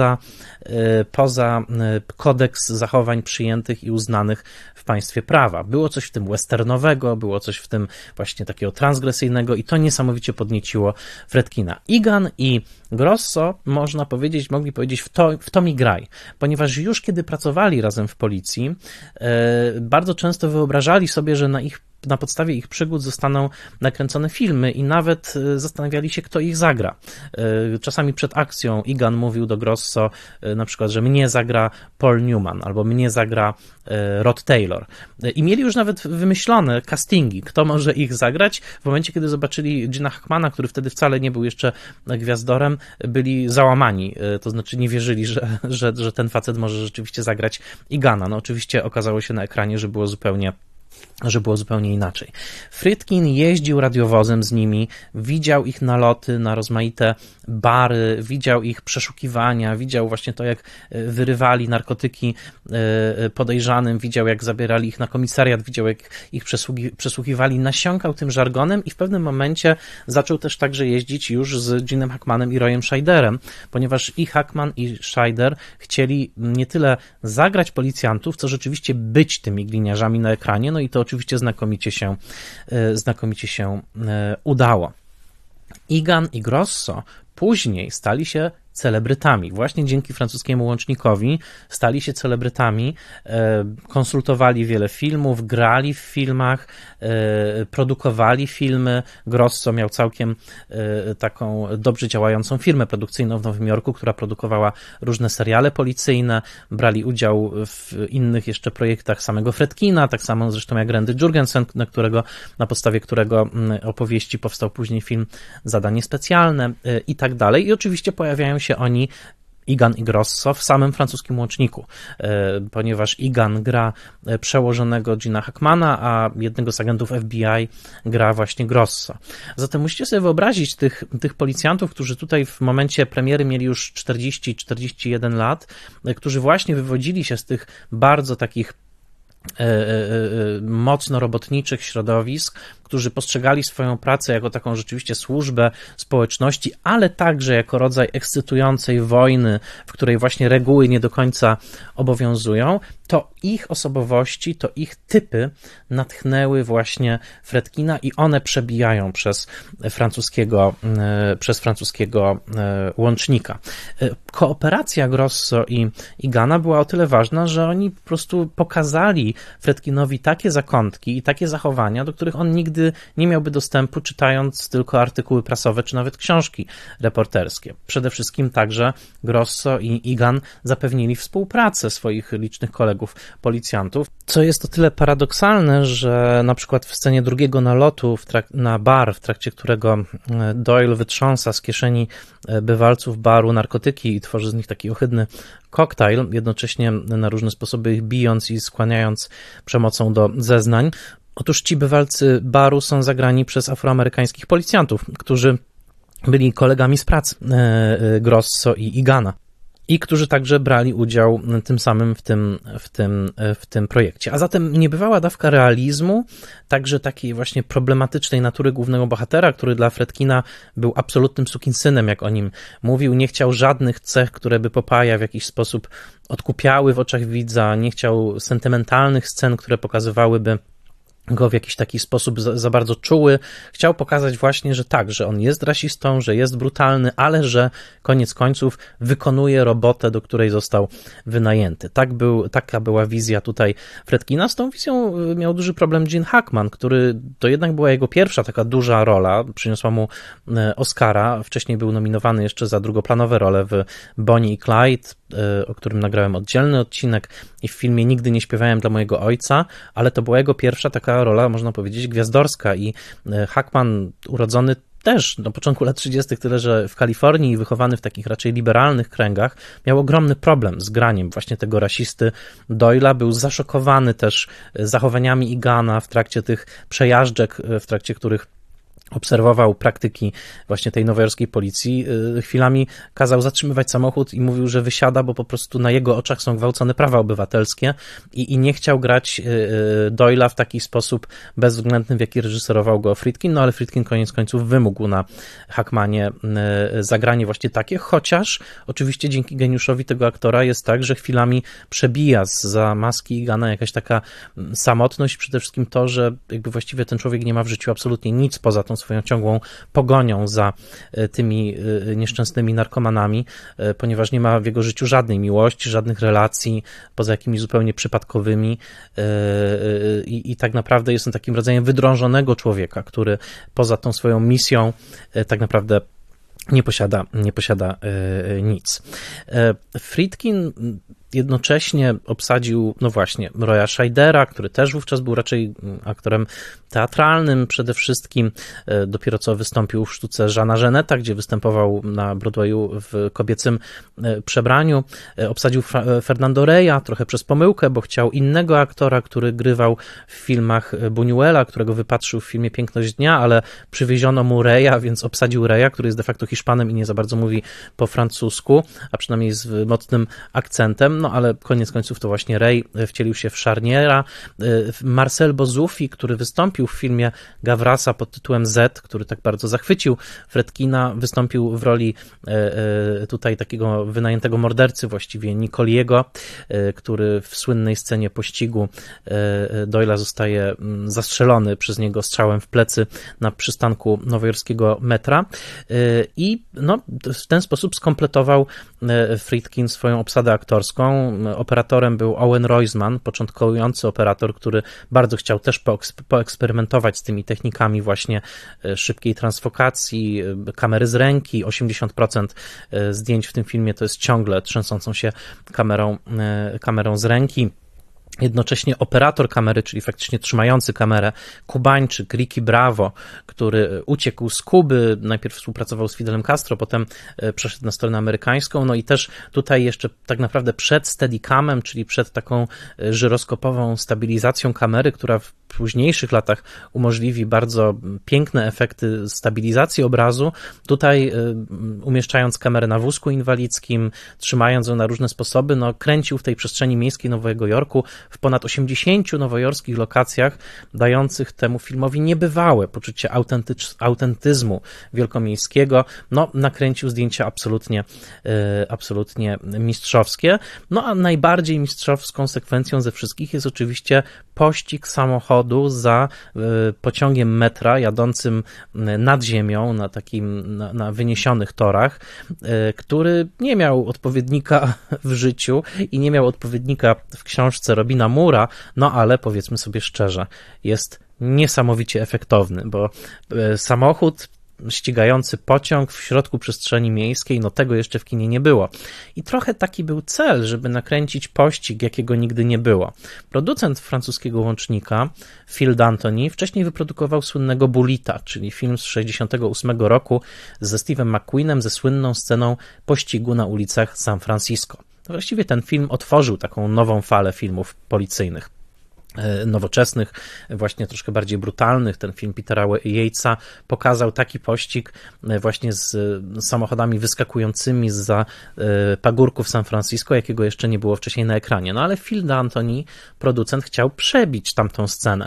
poza kodeks zachowań przyjętych i uznanych w państwie prawa. Było coś w tym westernowego, było coś w tym właśnie takiego transgresyjnego i to niesamowicie podnieciło Friedkina. Egan i Grosso, mogli powiedzieć, w to mi graj, ponieważ już kiedy pracowali razem w policji, bardzo często wyobrażali sobie, że na podstawie ich przygód zostaną nakręcone filmy i nawet zastanawiali się, kto ich zagra. Czasami przed akcją Egan mówił do Grosso na przykład, że mnie zagra Paul Newman albo mnie zagra Rod Taylor. I mieli już nawet wymyślone castingi, kto może ich zagrać. W momencie, kiedy zobaczyli Gina Hackmana, który wtedy wcale nie był jeszcze gwiazdorem, byli załamani. To znaczy nie wierzyli, że ten facet może rzeczywiście zagrać Egana. No oczywiście okazało się na ekranie, że było zupełnie inaczej. Friedkin jeździł radiowozem z nimi, widział ich naloty na rozmaite bary, widział ich przeszukiwania, widział właśnie to, jak wyrywali narkotyki podejrzanym, widział, jak zabierali ich na komisariat, widział, jak ich przesłuchiwali, nasiąkał tym żargonem i w pewnym momencie zaczął też także jeździć już z Ginem Hackmanem i Royem Scheiderem, ponieważ i Hackman, i Scheider chcieli nie tyle zagrać policjantów, co rzeczywiście być tymi gliniarzami na ekranie, no i to oczywiście znakomicie się udało. Egan i Grosso później stali się celebrytami. Właśnie dzięki francuskiemu łącznikowi stali się celebrytami, konsultowali wiele filmów, grali w filmach, produkowali filmy. Grosso miał całkiem taką dobrze działającą firmę produkcyjną w Nowym Jorku, która produkowała różne seriale policyjne, brali udział w innych jeszcze projektach samego Friedkina, tak samo zresztą jak Randy Jurgensen, na podstawie którego opowieści powstał później film Zadanie specjalne i tak dalej. I oczywiście pojawiają się oni, Egan i Grosso, w samym francuskim łączniku, ponieważ Egan gra przełożonego Gina Hackmana, a jednego z agentów FBI gra właśnie Grosso. Zatem musicie sobie wyobrazić tych policjantów, którzy tutaj w momencie premiery mieli już 40-41 lat, którzy właśnie wywodzili się z tych bardzo takich mocno robotniczych środowisk, którzy postrzegali swoją pracę jako taką rzeczywiście służbę społeczności, ale także jako rodzaj ekscytującej wojny, w której właśnie reguły nie do końca obowiązują, to ich osobowości, to ich typy natchnęły właśnie Friedkina i one przebijają przez francuskiego łącznika. Kooperacja Grosso i Egana była o tyle ważna, że oni po prostu pokazali Friedkinowi takie zakątki i takie zachowania, do których on nigdy nie miałby dostępu, czytając tylko artykuły prasowe czy nawet książki reporterskie. Przede wszystkim także Grosso i Egan zapewnili współpracę swoich licznych kolegów policjantów, co jest o tyle paradoksalne, że na przykład w scenie drugiego nalotu na bar, w trakcie którego Doyle wytrząsa z kieszeni bywalców baru narkotyki i tworzy z nich taki ohydny koktajl, jednocześnie na różne sposoby ich bijąc i skłaniając przemocą do zeznań. Otóż ci bywalcy baru są zagrani przez afroamerykańskich policjantów, którzy byli kolegami z pracy Grosso i Egana i którzy także brali udział tym samym w tym projekcie. A zatem niebywała dawka realizmu, także takiej właśnie problematycznej natury głównego bohatera, który dla Friedkina był absolutnym sukinsynem, jak o nim mówił. Nie chciał żadnych cech, które by Popaja w jakiś sposób odkupiały w oczach widza, nie chciał sentymentalnych scen, które pokazywałyby go w jakiś taki sposób za bardzo czuły. Chciał pokazać właśnie, że tak, że on jest rasistą, że jest brutalny, ale że koniec końców wykonuje robotę, do której został wynajęty. Taka była wizja tutaj Friedkina. Z tą wizją miał duży problem Gene Hackman, który to jednak była jego pierwsza taka duża rola. Przyniosła mu Oscara. Wcześniej był nominowany jeszcze za drugoplanowe role w Bonnie i Clyde, o którym nagrałem oddzielny odcinek, i w filmie Nigdy nie śpiewałem dla mojego ojca, ale to była jego pierwsza taka rola, można powiedzieć, gwiazdorska, i Hackman, urodzony też na początku lat 30., tyle że w Kalifornii i wychowany w takich raczej liberalnych kręgach, miał ogromny problem z graniem właśnie tego rasisty Doyla. Był zaszokowany też zachowaniami Egana w trakcie tych przejażdżek, w trakcie których obserwował praktyki właśnie tej nowojorskiej policji. Chwilami kazał zatrzymywać samochód i mówił, że wysiada, bo po prostu na jego oczach są gwałcone prawa obywatelskie, i nie chciał grać Doyla w taki sposób bezwzględny, w jaki reżyserował go Friedkin, no ale Friedkin koniec końców wymógł na Hackmanie zagranie właśnie takie, chociaż oczywiście dzięki geniuszowi tego aktora jest tak, że chwilami przebija zza maski Egana jakaś taka samotność, przede wszystkim to, że jakby właściwie ten człowiek nie ma w życiu absolutnie nic poza tą swoją ciągłą pogonią za tymi nieszczęsnymi narkomanami, ponieważ nie ma w jego życiu żadnej miłości, żadnych relacji, poza jakimiś zupełnie przypadkowymi, i tak naprawdę jest on takim rodzajem wydrążonego człowieka, który poza tą swoją misją tak naprawdę nie posiada nic. Friedkin jednocześnie obsadził, no właśnie, Roya Scheidera, który też wówczas był raczej aktorem teatralnym przede wszystkim. Dopiero co wystąpił w sztuce Jeana Geneta, gdzie występował na Broadwayu w kobiecym przebraniu. Obsadził Fernando Reya, trochę przez pomyłkę, bo chciał innego aktora, który grywał w filmach Buñuela, którego wypatrzył w filmie Piękność dnia, ale przywieziono mu Reya, więc obsadził Reya, który jest de facto Hiszpanem i nie za bardzo mówi po francusku, a przynajmniej z mocnym akcentem. no ale koniec końców to właśnie Ray wcielił się w Charniera. Marcel Bozzuffi, który wystąpił w filmie Gavrasa pod tytułem Z, który tak bardzo zachwycił Friedkina, wystąpił w roli tutaj takiego wynajętego mordercy właściwie Nicoliego, który w słynnej scenie pościgu Doyle'a zostaje zastrzelony przez niego strzałem w plecy na przystanku nowojorskiego metra i no, w ten sposób skompletował Friedkin swoją obsadę aktorską. Operatorem był Owen Roizman, początkujący operator, który bardzo chciał też poeksperymentować z tymi technikami właśnie szybkiej transfokacji, kamery z ręki. 80% zdjęć w tym filmie to jest ciągle trzęsącą się kamerą z ręki. Jednocześnie operator kamery, czyli faktycznie trzymający kamerę, Kubańczyk Ricky Bravo, który uciekł z Kuby, najpierw współpracował z Fidelem Castro, potem przeszedł na stronę amerykańską, no i też tutaj jeszcze tak naprawdę przed Steadicamem, czyli przed taką żyroskopową stabilizacją kamery, która w późniejszych latach umożliwi bardzo piękne efekty stabilizacji obrazu. Tutaj umieszczając kamerę na wózku inwalidzkim, trzymając ją na różne sposoby, no kręcił w tej przestrzeni miejskiej Nowego Jorku w ponad 80 nowojorskich lokacjach, dających temu filmowi niebywałe poczucie autentyzmu wielkomiejskiego. No, nakręcił zdjęcia absolutnie mistrzowskie. No, a najbardziej mistrzowską sekwencją ze wszystkich jest oczywiście pościg samochodu za pociągiem metra jadącym nad ziemią na wyniesionych torach, który nie miał odpowiednika w życiu i nie miał odpowiednika w książce Robina Moore'a, no ale powiedzmy sobie szczerze, jest niesamowicie efektowny, bo samochód ścigający pociąg w środku przestrzeni miejskiej, no tego jeszcze w kinie nie było. I trochę taki był cel, żeby nakręcić pościg, jakiego nigdy nie było. Producent francuskiego łącznika, Phil D'Antoni, wcześniej wyprodukował słynnego Bullita, czyli film z 1968 roku ze Steve'em McQueenem, ze słynną sceną pościgu na ulicach San Francisco. Właściwie ten film otworzył taką nową falę filmów policyjnych. Nowoczesnych, właśnie troszkę bardziej brutalnych. Ten film Petera Yatesa pokazał taki pościg właśnie z samochodami wyskakującymi zza pagórków San Francisco, jakiego jeszcze nie było wcześniej na ekranie. No ale Phil D'Antoni, producent, chciał przebić tamtą scenę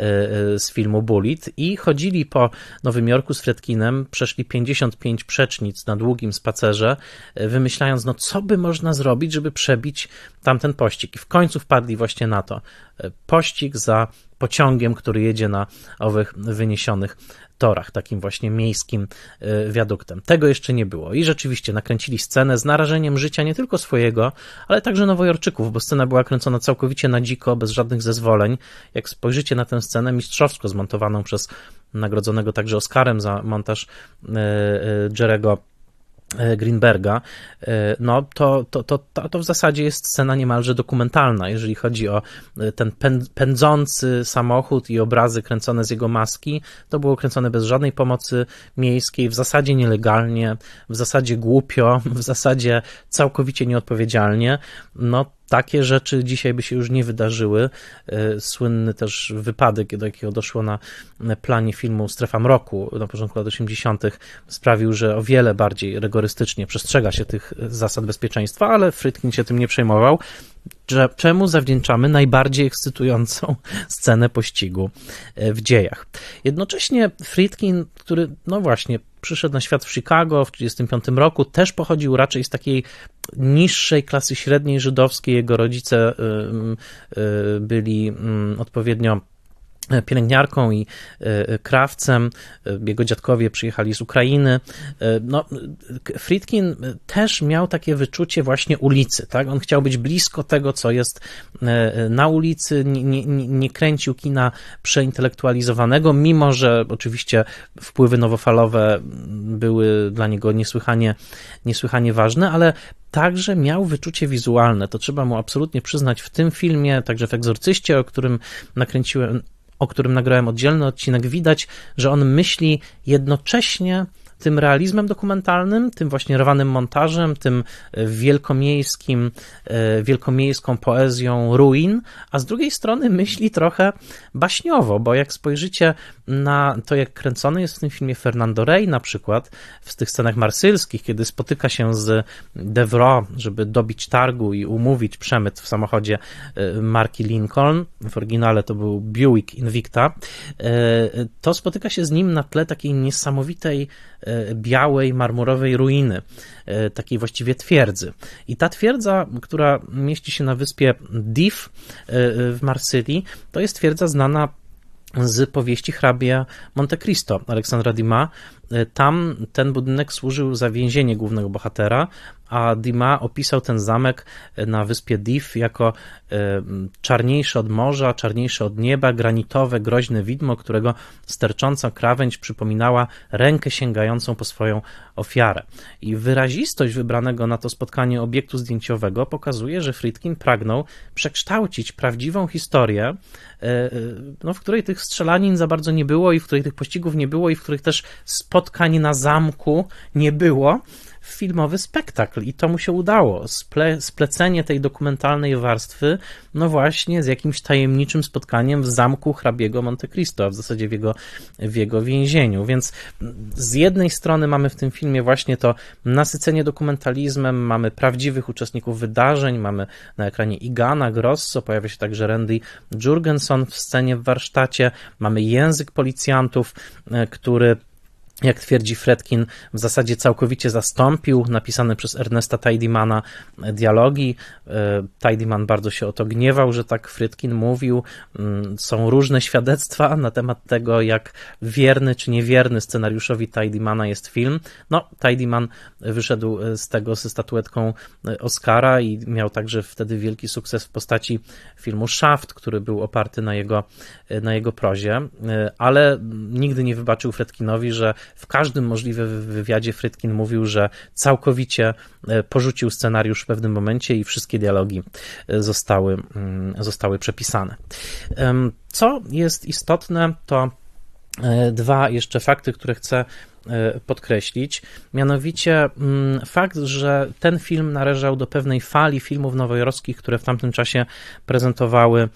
z filmu Bullitt i chodzili po Nowym Jorku z Friedkinem, przeszli 55 przecznic na długim spacerze, wymyślając, no co by można zrobić, żeby przebić tamten pościg. I w końcu wpadli właśnie na to. Pościg za pociągiem, który jedzie na owych wyniesionych torach, takim właśnie miejskim wiaduktem. Tego jeszcze nie było. I rzeczywiście nakręcili scenę z narażeniem życia nie tylko swojego, ale także Nowojorczyków, bo scena była kręcona całkowicie na dziko, bez żadnych zezwoleń. Jak spojrzycie na tę scenę mistrzowsko zmontowaną przez nagrodzonego także Oscarem za montaż Jerry'ego Greenberga, no to w zasadzie jest scena niemalże dokumentalna, jeżeli chodzi o ten pędzący samochód i obrazy kręcone z jego maski. To było kręcone bez żadnej pomocy miejskiej, w zasadzie nielegalnie, w zasadzie głupio, w zasadzie całkowicie nieodpowiedzialnie. No takie rzeczy dzisiaj by się już nie wydarzyły. Słynny też wypadek, do jakiego doszło na planie filmu Strefa Mroku na początku lat 80. sprawił, że o wiele bardziej rygorystycznie przestrzega się tych zasad bezpieczeństwa, ale Friedkin się tym nie przejmował. Czemu zawdzięczamy najbardziej ekscytującą scenę pościgu w dziejach. Jednocześnie Friedkin, który no właśnie przyszedł na świat w Chicago w 1935 roku, też pochodził raczej z takiej niższej klasy średniej żydowskiej. Jego rodzice byli odpowiednio pielęgniarką i krawcem, jego dziadkowie przyjechali z Ukrainy. No, Friedkin też miał takie wyczucie właśnie ulicy, tak? On chciał być blisko tego, co jest na ulicy, nie kręcił kina przeintelektualizowanego, mimo że oczywiście wpływy nowofalowe były dla niego niesłychanie ważne, ale także miał wyczucie wizualne. To trzeba mu absolutnie przyznać w tym filmie, także w Egzorcyście, o którym nagrałem oddzielny odcinek, widać, że on myśli jednocześnie tym realizmem dokumentalnym, tym właśnie rwanym montażem, tym wielkomiejską poezją ruin, a z drugiej strony myśli trochę baśniowo, bo jak spojrzycie na to, jak kręcony jest w tym filmie Fernando Rey na przykład, w tych scenach marsylskich, kiedy spotyka się z Devereaux, żeby dobić targu i umówić przemyt w samochodzie marki Lincoln, w oryginale to był Buick Invicta, to spotyka się z nim na tle takiej niesamowitej, białej, marmurowej ruiny, takiej właściwie twierdzy. I ta twierdza, która mieści się na wyspie Dif w Marsylii, to jest twierdza znana z powieści hrabia Monte Cristo Aleksandra Dumas. Tam ten budynek służył za więzienie głównego bohatera, a Dumas opisał ten zamek na wyspie Dif jako czarniejszy od morza, czarniejszy od nieba, granitowe, groźne widmo, którego stercząca krawędź przypominała rękę sięgającą po swoją ofiarę. I wyrazistość wybranego na to spotkanie obiektu zdjęciowego pokazuje, że Friedkin pragnął przekształcić prawdziwą historię, w której tych strzelanin za bardzo nie było i w której tych pościgów nie było i w których też spotkań na zamku nie było, w filmowy spektakl. I to mu się udało. Splecenie tej dokumentalnej warstwy, no właśnie z jakimś tajemniczym spotkaniem w zamku hrabiego Monte Cristo, a w zasadzie w jego więzieniu. Więc z jednej strony mamy w tym filmie właśnie to nasycenie dokumentalizmem, mamy prawdziwych uczestników wydarzeń, mamy na ekranie Igana, Grosso, pojawia się także Randy Jurgenson w scenie w warsztacie, mamy język policjantów, który, jak twierdzi Friedkin, w zasadzie całkowicie zastąpił napisane przez Ernesta Tidymana dialogi. Tidyman bardzo się o to gniewał, że tak Friedkin mówił. Są różne świadectwa na temat tego, jak wierny czy niewierny scenariuszowi Tidymana jest film. Tidyman wyszedł z tego ze statuetką Oscara i miał także wtedy wielki sukces w postaci filmu Shaft, który był oparty na jego prozie, ale nigdy nie wybaczył Friedkinowi, że w każdym możliwym wywiadzie Friedkin mówił, że całkowicie porzucił scenariusz w pewnym momencie i wszystkie dialogi zostały przepisane. Co jest istotne, to dwa jeszcze fakty, które chcę podkreślić, mianowicie fakt, że ten film należał do pewnej fali filmów nowojorskich, które w tamtym czasie prezentowały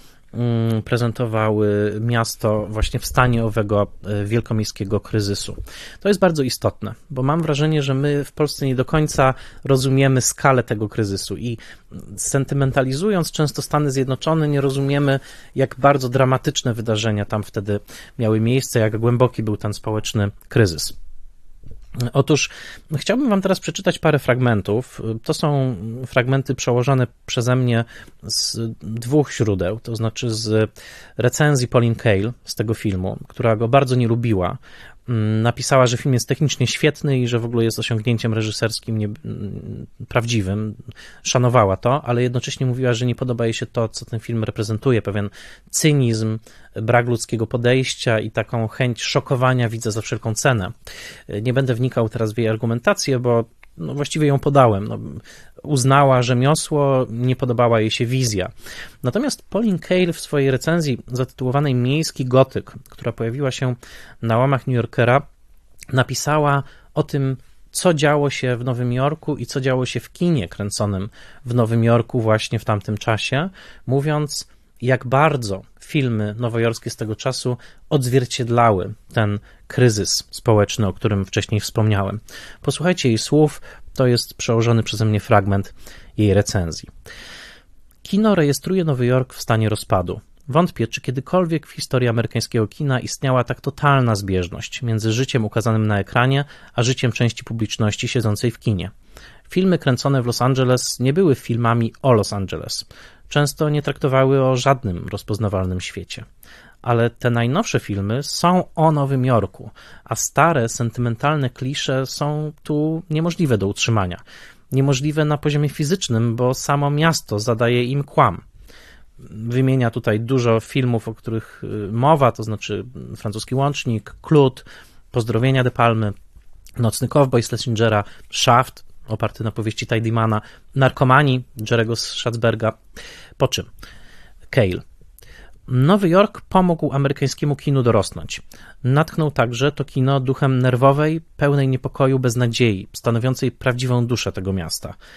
miasto właśnie w stanie owego wielkomiejskiego kryzysu. To jest bardzo istotne, bo mam wrażenie, że my w Polsce nie do końca rozumiemy skalę tego kryzysu i sentymentalizując często Stany Zjednoczone, nie rozumiemy, jak bardzo dramatyczne wydarzenia tam wtedy miały miejsce, jak głęboki był ten społeczny kryzys. Otóż chciałbym wam teraz przeczytać parę fragmentów. To są fragmenty przełożone przeze mnie z dwóch źródeł, to znaczy z recenzji Pauline Kael z tego filmu, która go bardzo nie lubiła. Napisała, że film jest technicznie świetny i że w ogóle jest osiągnięciem reżyserskim prawdziwym. Szanowała to, ale jednocześnie mówiła, że nie podoba jej się to, co ten film reprezentuje, pewien cynizm, brak ludzkiego podejścia i taką chęć szokowania widza za wszelką cenę. Nie będę wnikał teraz w jej argumentację, bo właściwie ją podałem. Uznała rzemiosło, nie podobała jej się wizja. Natomiast Pauline Kael w swojej recenzji zatytułowanej Miejski gotyk, która pojawiła się na łamach New Yorkera, napisała o tym, co działo się w Nowym Jorku i co działo się w kinie kręconym w Nowym Jorku właśnie w tamtym czasie, mówiąc, jak bardzo filmy nowojorskie z tego czasu odzwierciedlały ten kryzys społeczny, o którym wcześniej wspomniałem. Posłuchajcie jej słów, to jest przełożony przeze mnie fragment jej recenzji. Kino rejestruje Nowy Jork w stanie rozpadu. Wątpię, czy kiedykolwiek w historii amerykańskiego kina istniała tak totalna zbieżność między życiem ukazanym na ekranie, a życiem części publiczności siedzącej w kinie. Filmy kręcone w Los Angeles nie były filmami o Los Angeles. Często nie traktowały o żadnym rozpoznawalnym świecie. Ale te najnowsze filmy są o Nowym Jorku, a stare, sentymentalne klisze są tu niemożliwe do utrzymania. Niemożliwe na poziomie fizycznym, bo samo miasto zadaje im kłam. Wymienia tutaj dużo filmów, o których mowa, to znaczy Francuski Łącznik, Klut, Pozdrowienia de Palmy, Nocny Kowboj Schlesingera, Shaft, oparty na powieści Tidymana, Narkomani Jerego Schatzberga. Po czym? Kael. Nowy Jork pomógł amerykańskiemu kinu dorosnąć. Natchnął także to kino duchem nerwowej, pełnej niepokoju, beznadziei, stanowiącej prawdziwą duszę tego miasta.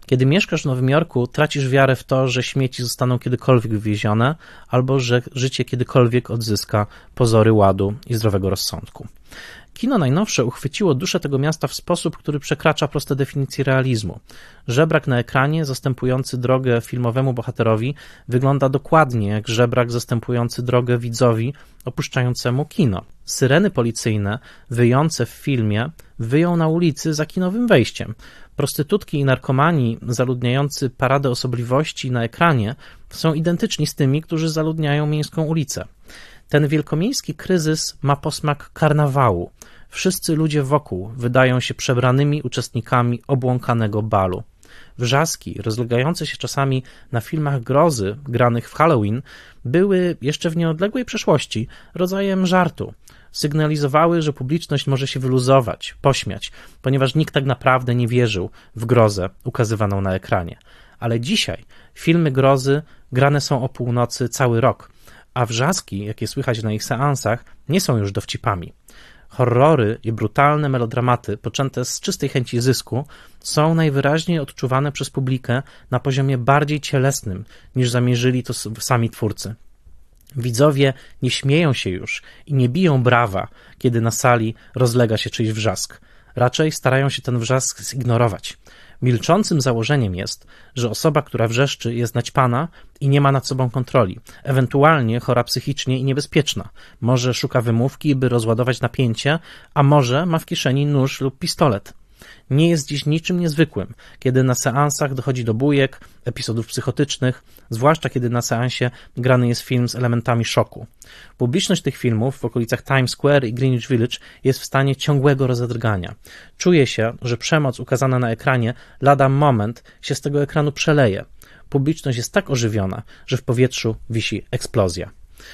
Kiedy mieszkasz w Nowym Jorku, tracisz wiarę w to, że śmieci zostaną kiedykolwiek wywiezione, albo że życie kiedykolwiek odzyska pozory ładu i zdrowego rozsądku. Kino najnowsze uchwyciło duszę tego miasta w sposób, który przekracza proste definicje realizmu. Żebrak na ekranie zastępujący drogę filmowemu bohaterowi wygląda dokładnie jak żebrak zastępujący drogę widzowi opuszczającemu kino. Syreny policyjne wyjące w filmie wyją na ulicy za kinowym wejściem. Prostytutki i narkomani zaludniający Paradę Osobliwości na ekranie są identyczni z tymi, którzy zaludniają Miejską ulicę. Ten wielkomiejski kryzys ma posmak karnawału. Wszyscy ludzie wokół wydają się przebranymi uczestnikami obłąkanego balu. Wrzaski, rozlegające się czasami na filmach grozy granych w Halloween, były jeszcze w nieodległej przeszłości rodzajem żartu. Sygnalizowały, że publiczność może się wyluzować, pośmiać, ponieważ nikt tak naprawdę nie wierzył w grozę ukazywaną na ekranie. Ale dzisiaj filmy grozy grane są o północy cały rok, a wrzaski, jakie słychać na ich seansach, nie są już dowcipami. Horrory i brutalne melodramaty, poczęte z czystej chęci zysku, są najwyraźniej odczuwane przez publikę na poziomie bardziej cielesnym, niż zamierzyli to sami twórcy. Widzowie nie śmieją się już i nie biją brawa, kiedy na sali rozlega się czyjś wrzask. Raczej starają się ten wrzask zignorować. Milczącym założeniem jest, że osoba, która wrzeszczy, jest naćpana i nie ma nad sobą kontroli, ewentualnie chora psychicznie i niebezpieczna. Może szuka wymówki, by rozładować napięcie, a może ma w kieszeni nóż lub pistolet. Nie jest dziś niczym niezwykłym, kiedy na seansach dochodzi do bujek, epizodów psychotycznych, zwłaszcza kiedy na seansie grany jest film z elementami szoku. Publiczność tych filmów w okolicach Times Square i Greenwich Village jest w stanie ciągłego rozedrgania. Czuje się, że przemoc ukazana na ekranie lada moment się z tego ekranu przeleje. Publiczność jest tak ożywiona, że w powietrzu wisi eksplozja.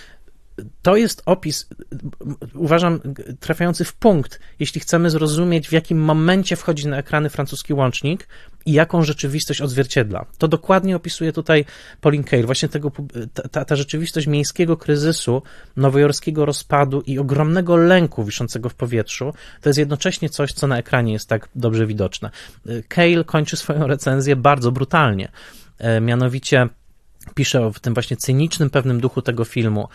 To jest opis, uważam, trafiający w punkt, jeśli chcemy zrozumieć, w jakim momencie wchodzi na ekrany francuski łącznik i jaką rzeczywistość odzwierciedla. To dokładnie opisuje tutaj Pauline Kael, właśnie ta rzeczywistość miejskiego kryzysu, nowojorskiego rozpadu i ogromnego lęku wiszącego w powietrzu. To jest jednocześnie coś, co na ekranie jest tak dobrze widoczne. Kael kończy swoją recenzję bardzo brutalnie, mianowicie pisze w tym właśnie cynicznym pewnym duchu tego filmu,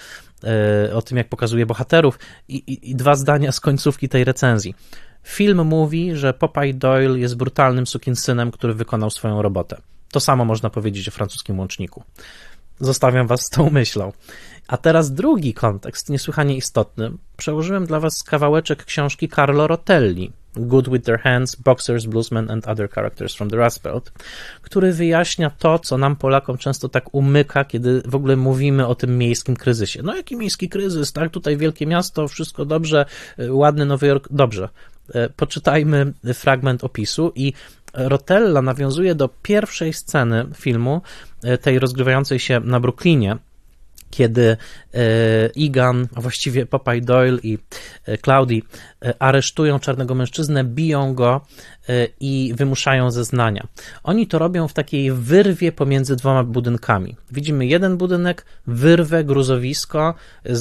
o tym, jak pokazuje bohaterów i dwa zdania z końcówki tej recenzji. Film mówi, że Popeye Doyle jest brutalnym sukinsynem, który wykonał swoją robotę. To samo można powiedzieć o francuskim łączniku. Zostawiam was z tą myślą. A teraz drugi kontekst, niesłychanie istotny. Przełożyłem dla was kawałeczek książki Carlo Rotelli, Good with Their Hands, Boxers, Bluesmen and Other Characters from the Rust Belt, który wyjaśnia to, co nam Polakom często tak umyka, kiedy w ogóle mówimy o tym miejskim kryzysie. No jaki miejski kryzys, tak? Tutaj wielkie miasto, wszystko dobrze, ładny Nowy Jork, dobrze. Poczytajmy fragment opisu i Rotella nawiązuje do pierwszej sceny filmu, tej rozgrywającej się na Brooklynie, kiedy Egan, a właściwie Popeye Doyle i Cloudy aresztują czarnego mężczyznę, biją go i wymuszają zeznania. Oni to robią w takiej wyrwie pomiędzy dwoma budynkami. Widzimy jeden budynek, wyrwę, gruzowisko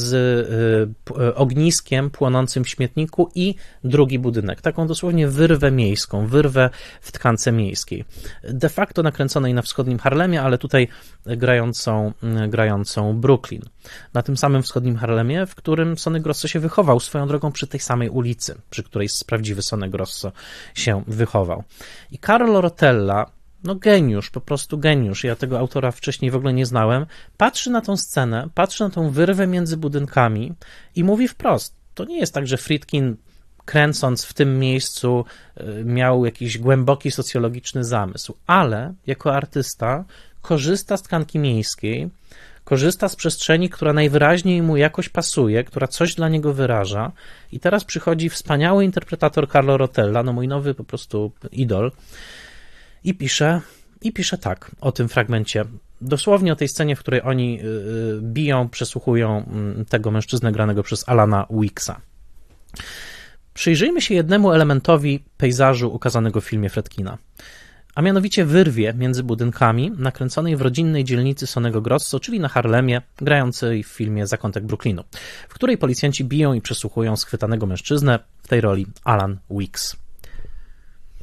z ogniskiem płonącym w śmietniku i drugi budynek. Taką dosłownie wyrwę miejską, wyrwę w tkance miejskiej. De facto nakręconej na wschodnim Harlemie, ale tutaj grającą Brooklyn. Na tym samym wschodnim Harlemie, w którym Sonny Grosso się wychował, swoją drogą przy tej samej ulicy, przy której prawdziwy Sonny Grosso się wychował. I Carlo Rotella, no geniusz, po prostu geniusz, ja tego autora wcześniej w ogóle nie znałem, patrzy na tą scenę, patrzy na tą wyrwę między budynkami i mówi wprost, to nie jest tak, że Friedkin kręcąc w tym miejscu miał jakiś głęboki socjologiczny zamysł, ale jako artysta korzysta z tkanki miejskiej, korzysta z przestrzeni, która najwyraźniej mu jakoś pasuje, która coś dla niego wyraża i teraz przychodzi wspaniały interpretator Carlo Rotella, no mój nowy po prostu idol i pisze tak o tym fragmencie, dosłownie o tej scenie, w której oni biją, przesłuchują tego mężczyznę granego przez Alana Wicksa. Przyjrzyjmy się jednemu elementowi pejzażu ukazanego w filmie Friedkina, a mianowicie wyrwie między budynkami nakręconej w rodzinnej dzielnicy Sonnego Grosso, czyli na Harlemie, grającej w filmie Zakątek Brooklynu, w której policjanci biją i przesłuchują schwytanego mężczyznę, w tej roli Alan Wicks.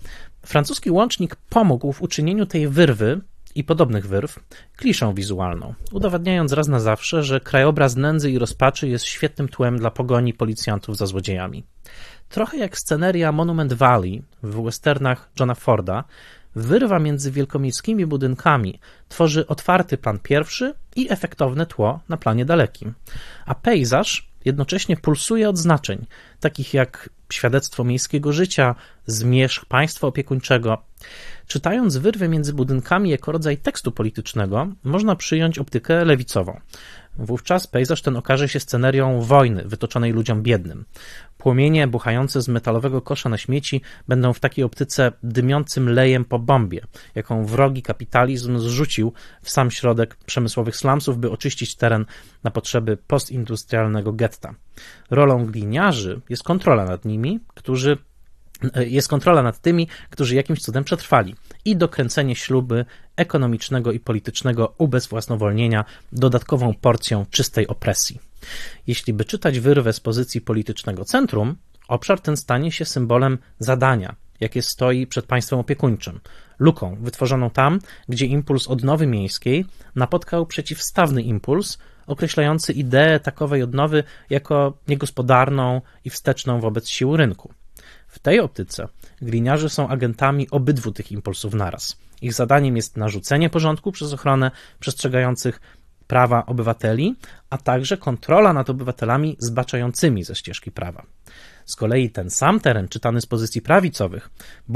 Francuski łącznik pomógł w uczynieniu tej wyrwy i podobnych wyrw kliszą wizualną, udowadniając raz na zawsze, że krajobraz nędzy i rozpaczy jest świetnym tłem dla pogoni policjantów za złodziejami. Trochę jak sceneria Monument Valley w westernach Johna Forda, wyrwa między wielkomiejskimi budynkami tworzy otwarty plan pierwszy i efektowne tło na planie dalekim, a pejzaż jednocześnie pulsuje od znaczeń, takich jak świadectwo miejskiego życia, zmierzch państwa opiekuńczego. Czytając wyrwę między budynkami jako rodzaj tekstu politycznego, można przyjąć optykę lewicową. Wówczas pejzaż ten okaże się scenerią wojny wytoczonej ludziom biednym. Płomienie buchające z metalowego kosza na śmieci będą w takiej optyce dymiącym lejem po bombie, jaką wrogi kapitalizm zrzucił w sam środek przemysłowych slumsów, by oczyścić teren na potrzeby postindustrialnego getta. Rolą gliniarzy jest kontrola nad tymi, którzy jakimś cudem przetrwali i dokręcenie śluby ekonomicznego i politycznego ubezwłasnowolnienia dodatkową porcją czystej opresji. Jeśli by czytać wyrwę z pozycji politycznego centrum, obszar ten stanie się symbolem zadania, jakie stoi przed państwem opiekuńczym, luką wytworzoną tam, gdzie impuls odnowy miejskiej napotkał przeciwstawny impuls określający ideę takowej odnowy jako niegospodarną i wsteczną wobec sił rynku. W tej optyce gliniarze są agentami obydwu tych impulsów naraz. Ich zadaniem jest narzucenie porządku przez ochronę przestrzegających prawa obywateli, a także kontrola nad obywatelami zbaczającymi ze ścieżki prawa. Z kolei ten sam teren czytany z pozycji prawicowych,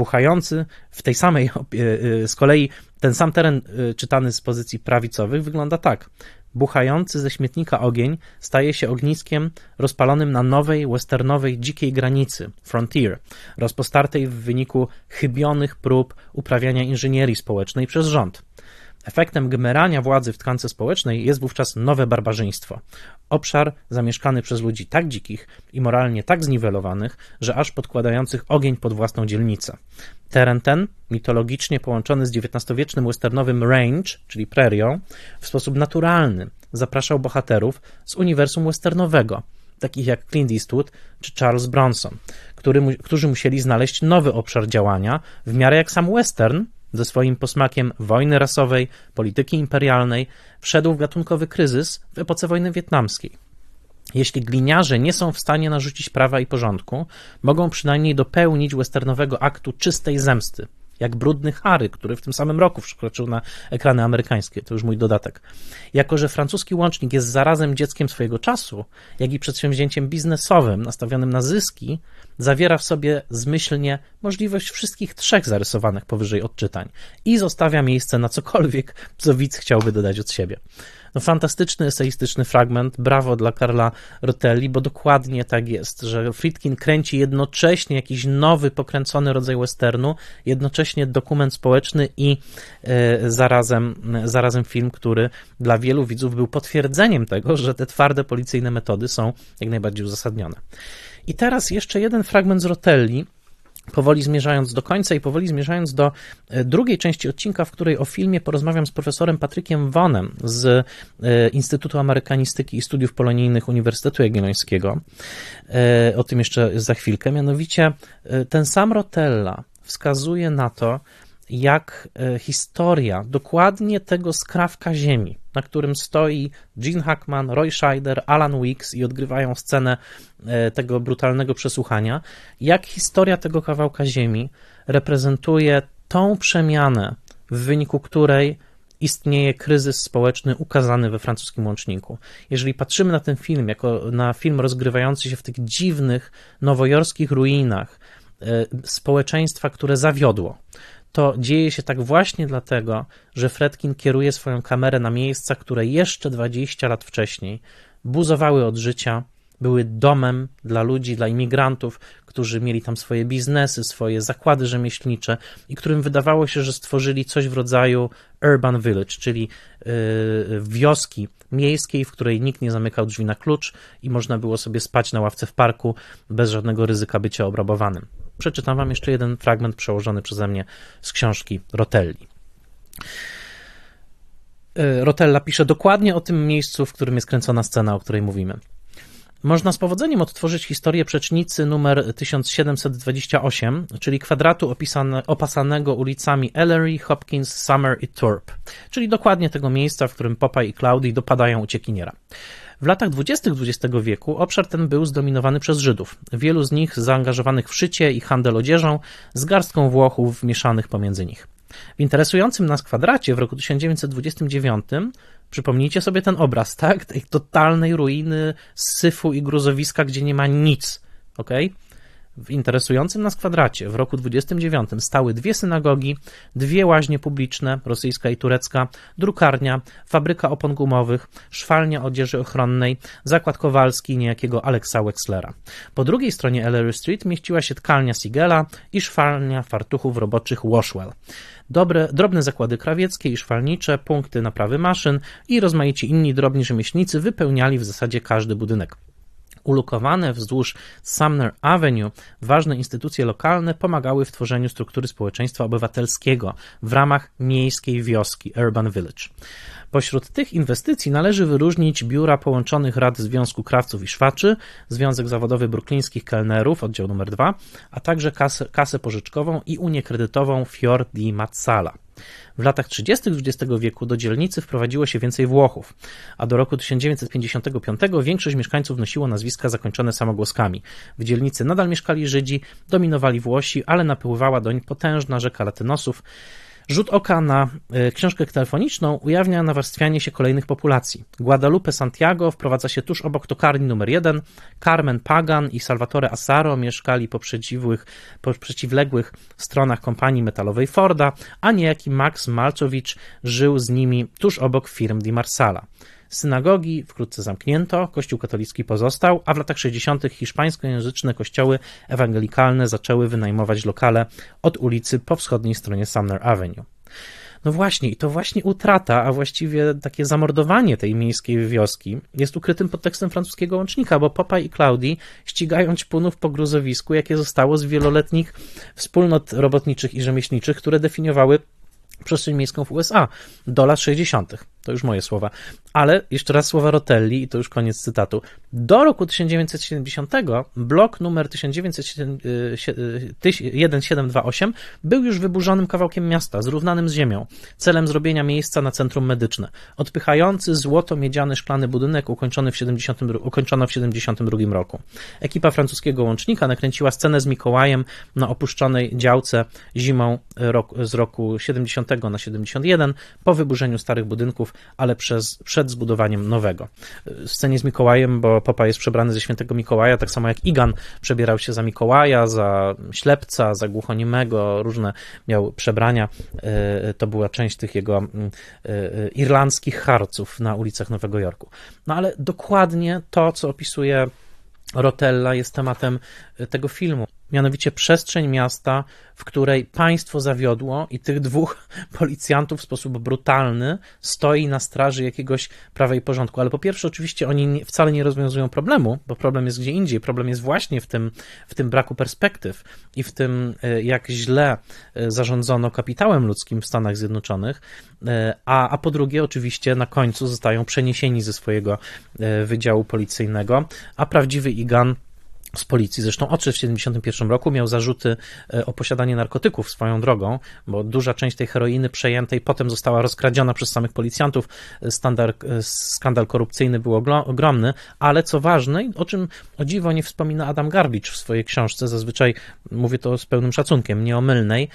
czytany z pozycji prawicowych wygląda tak. Buchający ze śmietnika ogień staje się ogniskiem rozpalonym na nowej, westernowej, dzikiej granicy, frontier, rozpostartej w wyniku chybionych prób uprawiania inżynierii społecznej przez rząd. Efektem gmerania władzy w tkance społecznej jest wówczas nowe barbarzyństwo. Obszar zamieszkany przez ludzi tak dzikich i moralnie tak zniwelowanych, że aż podkładających ogień pod własną dzielnicę. Teren ten, mitologicznie połączony z XIX-wiecznym westernowym range, czyli prerią, w sposób naturalny zapraszał bohaterów z uniwersum westernowego, takich jak Clint Eastwood czy Charles Bronson, którzy musieli znaleźć nowy obszar działania, w miarę jak sam western, ze swoim posmakiem wojny rasowej, polityki imperialnej, wszedł w gatunkowy kryzys w epoce wojny wietnamskiej. Jeśli gliniarze nie są w stanie narzucić prawa i porządku, mogą przynajmniej dopełnić westernowego aktu czystej zemsty, jak brudny Harry, który w tym samym roku przekroczył na ekrany amerykańskie. To już mój dodatek. Jako że francuski łącznik jest zarazem dzieckiem swojego czasu, jak i przedsięwzięciem biznesowym nastawionym na zyski, zawiera w sobie zmyślnie możliwość wszystkich trzech zarysowanych powyżej odczytań i zostawia miejsce na cokolwiek, co widz chciałby dodać od siebie. No, fantastyczny, eseistyczny fragment, brawo dla Karla Rotelli, bo dokładnie tak jest, że Friedkin kręci jednocześnie jakiś nowy, pokręcony rodzaj westernu, jednocześnie dokument społeczny i zarazem film, który dla wielu widzów był potwierdzeniem tego, że te twarde policyjne metody są jak najbardziej uzasadnione. I teraz jeszcze jeden fragment z Rotelli, powoli zmierzając do końca i powoli zmierzając do drugiej części odcinka, w której o filmie porozmawiam z profesorem Patrykiem Vonem z Instytutu Amerykanistyki i Studiów Polonijnych Uniwersytetu Jagiellońskiego. O tym jeszcze za chwilkę. Mianowicie ten sam Rotella wskazuje na to, jak historia dokładnie tego skrawka ziemi, na którym stoi Gene Hackman, Roy Scheider, Alan Weeks i odgrywają scenę tego brutalnego przesłuchania, jak historia tego kawałka ziemi reprezentuje tą przemianę, w wyniku której istnieje kryzys społeczny ukazany we francuskim łączniku. Jeżeli patrzymy na ten film jako na film rozgrywający się w tych dziwnych, nowojorskich ruinach społeczeństwa, które zawiodło, to dzieje się tak właśnie dlatego, że Friedkin kieruje swoją kamerę na miejsca, które jeszcze 20 lat wcześniej buzowały od życia, były domem dla ludzi, dla imigrantów, którzy mieli tam swoje biznesy, swoje zakłady rzemieślnicze i którym wydawało się, że stworzyli coś w rodzaju urban village, czyli wioski miejskiej, w której nikt nie zamykał drzwi na klucz i można było sobie spać na ławce w parku bez żadnego ryzyka bycia obrabowanym. Przeczytam wam jeszcze jeden fragment przełożony przeze mnie z książki Rotelli. Rotella pisze dokładnie o tym miejscu, w którym jest kręcona scena, o której mówimy. Można z powodzeniem odtworzyć historię przecznicy numer 1728, czyli kwadratu opasanego ulicami Ellery, Hopkins, Summer i Thorpe, czyli dokładnie tego miejsca, w którym Popeye i Cloudy dopadają uciekiniera. W latach 20. XX wieku obszar ten był zdominowany przez Żydów, wielu z nich zaangażowanych w szycie i handel odzieżą, z garstką Włochów wmieszanych pomiędzy nich. W interesującym nas kwadracie w roku 1929, przypomnijcie sobie ten obraz, tak? Tej totalnej ruiny, syfu i gruzowiska, gdzie nie ma nic, okej? W interesującym nas kwadracie w roku 29 stały 2 synagogi, 2 łaźnie publiczne, rosyjska i turecka, drukarnia, fabryka opon gumowych, szwalnia odzieży ochronnej, zakład kowalski niejakiego Alexa Wexlera. Po drugiej stronie Ellery Street mieściła się tkalnia Sigela i szwalnia fartuchów roboczych Washwell. Drobne zakłady krawieckie i szwalnicze, punkty naprawy maszyn i rozmaici inni drobni rzemieślnicy wypełniali w zasadzie każdy budynek. Ulokowane wzdłuż Sumner Avenue ważne instytucje lokalne pomagały w tworzeniu struktury społeczeństwa obywatelskiego w ramach miejskiej wioski Urban Village. Pośród tych inwestycji należy wyróżnić biura połączonych rad Związku Krawców i Szwaczy, Związek Zawodowy Bruklińskich Kelnerów, oddział nr 2, a także kasę pożyczkową i unię kredytową Fior di Mazzala. W latach 30. XX wieku do dzielnicy wprowadziło się więcej Włochów, a do roku 1955 większość mieszkańców nosiło nazwiska zakończone samogłoskami. W dzielnicy nadal mieszkali Żydzi, dominowali Włosi, ale napływała doń potężna rzeka latynosów. Rzut oka na książkę telefoniczną ujawnia nawarstwianie się kolejnych populacji. Guadalupe Santiago wprowadza się tuż obok tokarni numer 1, Carmen Pagan i Salvatore Assaro mieszkali po przeciwległych stronach kompanii metalowej Forda, a niejaki Max Malczowicz żył z nimi tuż obok firm Di Marsala. Synagogi wkrótce zamknięto, kościół katolicki pozostał, a w latach 60. hiszpańskojęzyczne kościoły ewangelikalne zaczęły wynajmować lokale od ulicy po wschodniej stronie Sumner Avenue. No właśnie, i to właśnie utrata, a właściwie takie zamordowanie tej miejskiej wioski jest ukrytym podtekstem francuskiego łącznika, bo Popeye i Cloudy ścigają ćpunów po gruzowisku, jakie zostało z wieloletnich wspólnot robotniczych i rzemieślniczych, które definiowały przestrzeń miejską w USA do lat 60. To już moje słowa. Ale jeszcze raz słowa Rotelli i to już koniec cytatu. Do roku 1970 blok numer 1728 był już wyburzonym kawałkiem miasta, zrównanym z ziemią, celem zrobienia miejsca na centrum medyczne. Odpychający złoto-miedziany szklany budynek ukończono w 72 roku. Ekipa francuskiego łącznika nakręciła scenę z Mikołajem na opuszczonej działce zimą z roku 70 na 71 po wyburzeniu starych budynków, ale przed zbudowaniem nowego. W scenie z Mikołajem, bo Popeye jest przebrany ze świętego Mikołaja, tak samo jak Egan przebierał się za Mikołaja, za ślepca, za głuchoniemego, różne miał przebrania. To była część tych jego irlandzkich harców na ulicach Nowego Jorku. No ale dokładnie to, co opisuje Rotella, jest tematem tego filmu. Mianowicie przestrzeń miasta, w której państwo zawiodło i tych 2 policjantów w sposób brutalny stoi na straży jakiegoś prawa i porządku. Ale po pierwsze, oczywiście oni wcale nie rozwiązują problemu, bo problem jest gdzie indziej. Problem jest właśnie w tym braku perspektyw i w tym, jak źle zarządzono kapitałem ludzkim w Stanach Zjednoczonych, a po drugie, oczywiście na końcu zostają przeniesieni ze swojego wydziału policyjnego, a prawdziwy Egan z policji, zresztą odszedł w 1971 roku, miał zarzuty o posiadanie narkotyków swoją drogą, bo duża część tej heroiny przejętej potem została rozkradziona przez samych policjantów. Skandal korupcyjny był ogromny, ale co ważne, o czym o dziwo nie wspomina Adam Garbicz w swojej książce, zazwyczaj mówię to z pełnym szacunkiem, nieomylnej,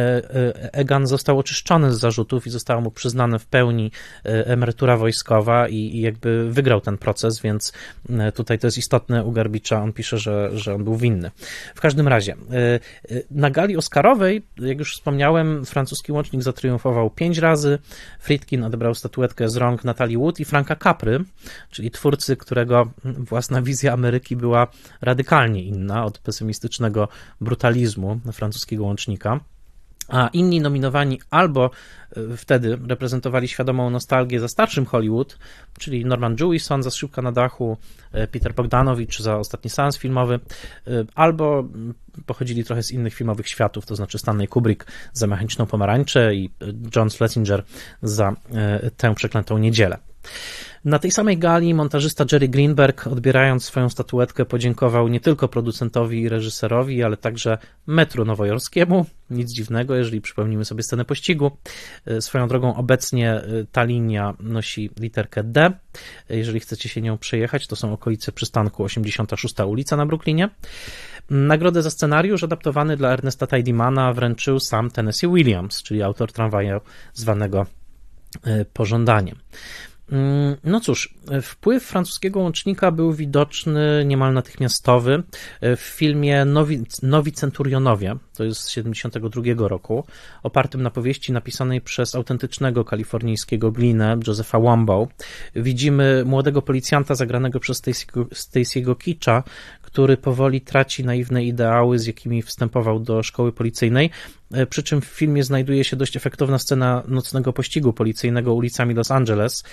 Egan został oczyszczony z zarzutów i została mu przyznana w pełni emerytura wojskowa i jakby wygrał ten proces, więc tutaj to jest istotne u Garbicza, on pisze, że on był winny. W każdym razie, na gali oscarowej, jak już wspomniałem, francuski łącznik zatriumfował 5 razy, Friedkin odebrał statuetkę z rąk Natalii Wood i Franka Capry, czyli twórcy, którego własna wizja Ameryki była radykalnie inna od pesymistycznego brutalizmu francuskiego łącznika. A inni nominowani albo wtedy reprezentowali świadomą nostalgię za starszym Hollywood, czyli Norman Jewison za Skrzypka na dachu, Peter Bogdanowicz za Ostatni seans filmowy, albo pochodzili trochę z innych filmowych światów, to znaczy Stanley Kubrick za Mechaniczną pomarańczę i John Schlesinger za Tę przeklętą niedzielę. Na tej samej gali montażysta Jerry Greenberg, odbierając swoją statuetkę, podziękował nie tylko producentowi i reżyserowi, ale także metru nowojorskiemu. Nic dziwnego, jeżeli przypomnimy sobie scenę pościgu. Swoją drogą obecnie ta linia nosi literkę D. Jeżeli chcecie się nią przejechać, to są okolice przystanku 86. ulica na Brooklynie. Nagrodę za scenariusz adaptowany dla Ernesta Tidymana wręczył sam Tennessee Williams, czyli autor Tramwaju zwanego Pożądaniem. No cóż, wpływ francuskiego łącznika był widoczny niemal natychmiastowy w filmie Nowi Centurionowie, to jest z 1972 roku, opartym na powieści napisanej przez autentycznego kalifornijskiego glinę Josepha Wambaugh. Widzimy młodego policjanta zagranego przez Stacy'ego Keacha, który powoli traci naiwne ideały, z jakimi wstępował do szkoły policyjnej, przy czym w filmie znajduje się dość efektowna scena nocnego pościgu policyjnego ulicami Los Angeles,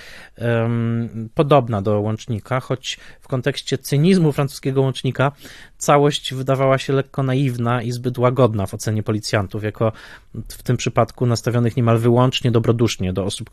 podobna do Łącznika, choć w kontekście cynizmu francuskiego Łącznika całość wydawała się lekko naiwna i zbyt łagodna w ocenie policjantów, jako w tym przypadku nastawionych niemal wyłącznie dobrodusznie do osób,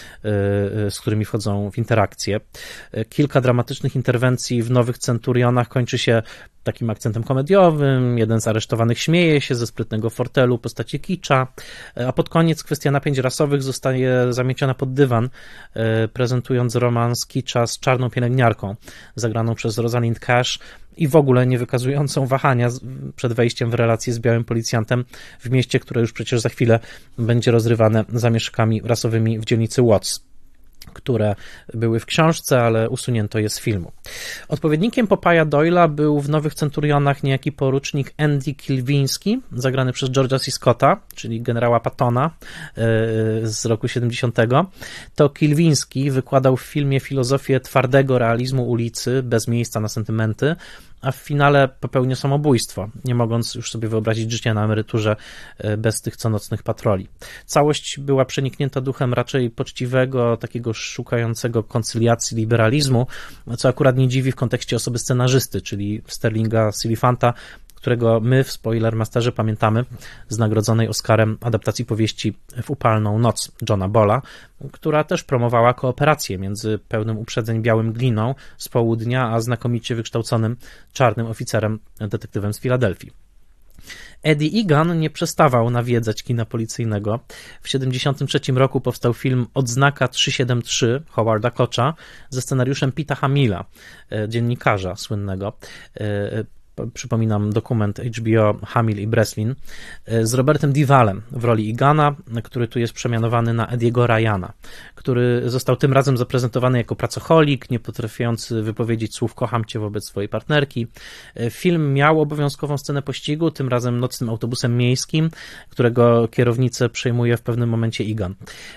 z którymi wchodzą w interakcję. Kilka dramatycznych interwencji w Nowych Centurionach kończy się takim akcentem komediowym, jeden z aresztowanych śmieje się ze sprytnego fortelu postaci Keacha, a pod koniec kwestia napięć rasowych zostaje zamieciona pod dywan, prezentując romans Keacha z czarną pielęgniarką, zagraną przez Rosalind Cash i w ogóle nie wykazującą wahania przed wejściem w relację z białym policjantem w mieście, które już przecież za chwilę będzie rozrywane zamieszkami rasowymi w dzielnicy Watts, które były w książce, ale usunięto je z filmu. Odpowiednikiem Popeya Doyle'a był w Nowych Centurionach niejaki porucznik Andy Kilwiński, zagrany przez George'a C. Scotta, czyli generała Pattona z roku 70. To Kilwiński wykładał w filmie filozofię twardego realizmu ulicy, bez miejsca na sentymenty, a w finale popełnił samobójstwo, nie mogąc już sobie wyobrazić życia na emeryturze bez tych conocnych patroli. Całość była przeniknięta duchem raczej poczciwego, takiego szukającego koncyliacji liberalizmu, co akurat nie dziwi w kontekście osoby scenarzysty, czyli Sterlinga Silifanta, którego my w Spoilermasterze pamiętamy z nagrodzonej Oscarem adaptacji powieści W upalną noc Johna Bolla, która też promowała kooperację między pełnym uprzedzeń białym gliną z południa, a znakomicie wykształconym czarnym oficerem, detektywem z Filadelfii. Eddie Egan nie przestawał nawiedzać kina policyjnego. W 1973 roku powstał film Odznaka 373 Howarda Kocha ze scenariuszem Pita Hamila, dziennikarza słynnego. Przypominam dokument HBO Hamill i Breslin, z Robertem Duvallem w roli Egana, który tu jest przemianowany na Ediego Ryana, który został tym razem zaprezentowany jako pracocholik, nie potrafiący wypowiedzieć słów kocham cię wobec swojej partnerki. Film miał obowiązkową scenę pościgu, tym razem nocnym autobusem miejskim, którego kierownicę przejmuje w pewnym momencie Egan.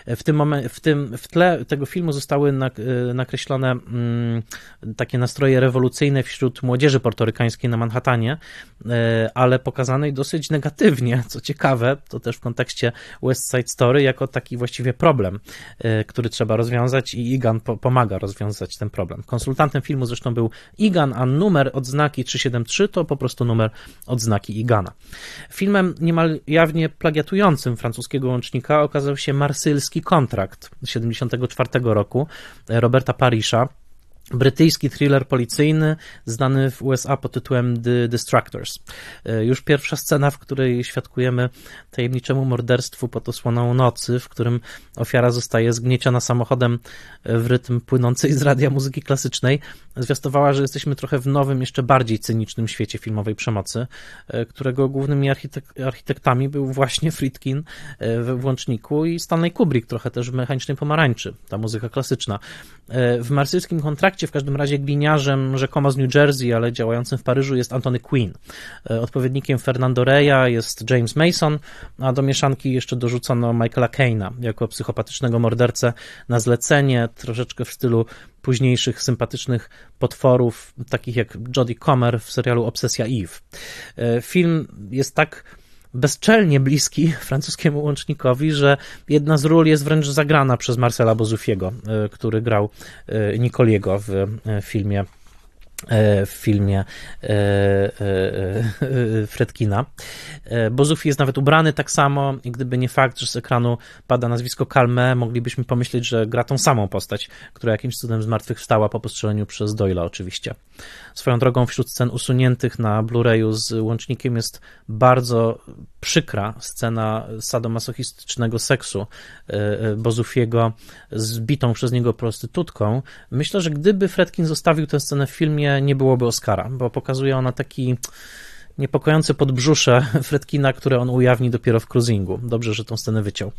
W tle tego filmu zostały nakreślone takie nastroje rewolucyjne wśród młodzieży portorykańskiej na Manhattanie, ale pokazanej dosyć negatywnie, co ciekawe, to też w kontekście West Side Story, jako taki właściwie problem, który trzeba rozwiązać i Egan pomaga rozwiązać ten problem. Konsultantem filmu zresztą był Egan, a numer odznaki 373 to po prostu numer odznaki Egana. Filmem niemal jawnie plagiatującym francuskiego łącznika okazał się Marsylski kontrakt z 1974 roku Roberta Parisha, brytyjski thriller policyjny, znany w USA pod tytułem The Distractors. Już pierwsza scena, w której świadkujemy tajemniczemu morderstwu pod osłoną nocy, w którym ofiara zostaje zgnieciona samochodem w rytm płynącej z radia muzyki klasycznej, zwiastowała, że jesteśmy trochę w nowym, jeszcze bardziej cynicznym świecie filmowej przemocy, którego głównymi architektami był właśnie Friedkin w Łączniku i Stanley Kubrick, trochę też w Mechanicznej Pomarańczy, ta muzyka klasyczna. W marsylskim kontrakcie w każdym razie gliniarzem rzekomo z New Jersey, ale działającym w Paryżu jest Anthony Quinn. Odpowiednikiem Fernando Reya jest James Mason, a do mieszanki jeszcze dorzucono Michaela Caina jako psychopatycznego mordercę na zlecenie, troszeczkę w stylu późniejszych sympatycznych potworów, takich jak Jodie Comer w serialu Obsesja Eve. Film jest tak bezczelnie bliski francuskiemu łącznikowi, że jedna z ról jest wręcz zagrana przez Marcela Bozufiego, który grał Nicoliego w filmie w filmie Friedkina. Bozuffi jest nawet ubrany tak samo i gdyby nie fakt, że z ekranu pada nazwisko Calmet, moglibyśmy pomyśleć, że gra tą samą postać, która jakimś cudem zmartwychwstała po postrzeleniu przez Doyle'a oczywiście. Swoją drogą wśród scen usuniętych na Blu-rayu z łącznikiem jest bardzo przykra scena sadomasochistycznego seksu Bozuffiego z bitą przez niego prostytutką. Myślę, że gdyby Friedkin zostawił tę scenę w filmie, nie byłoby Oscara, bo pokazuje ona taki niepokojący podbrzusze Friedkina, które on ujawni dopiero w cruisingu. Dobrze, że tą scenę wyciął.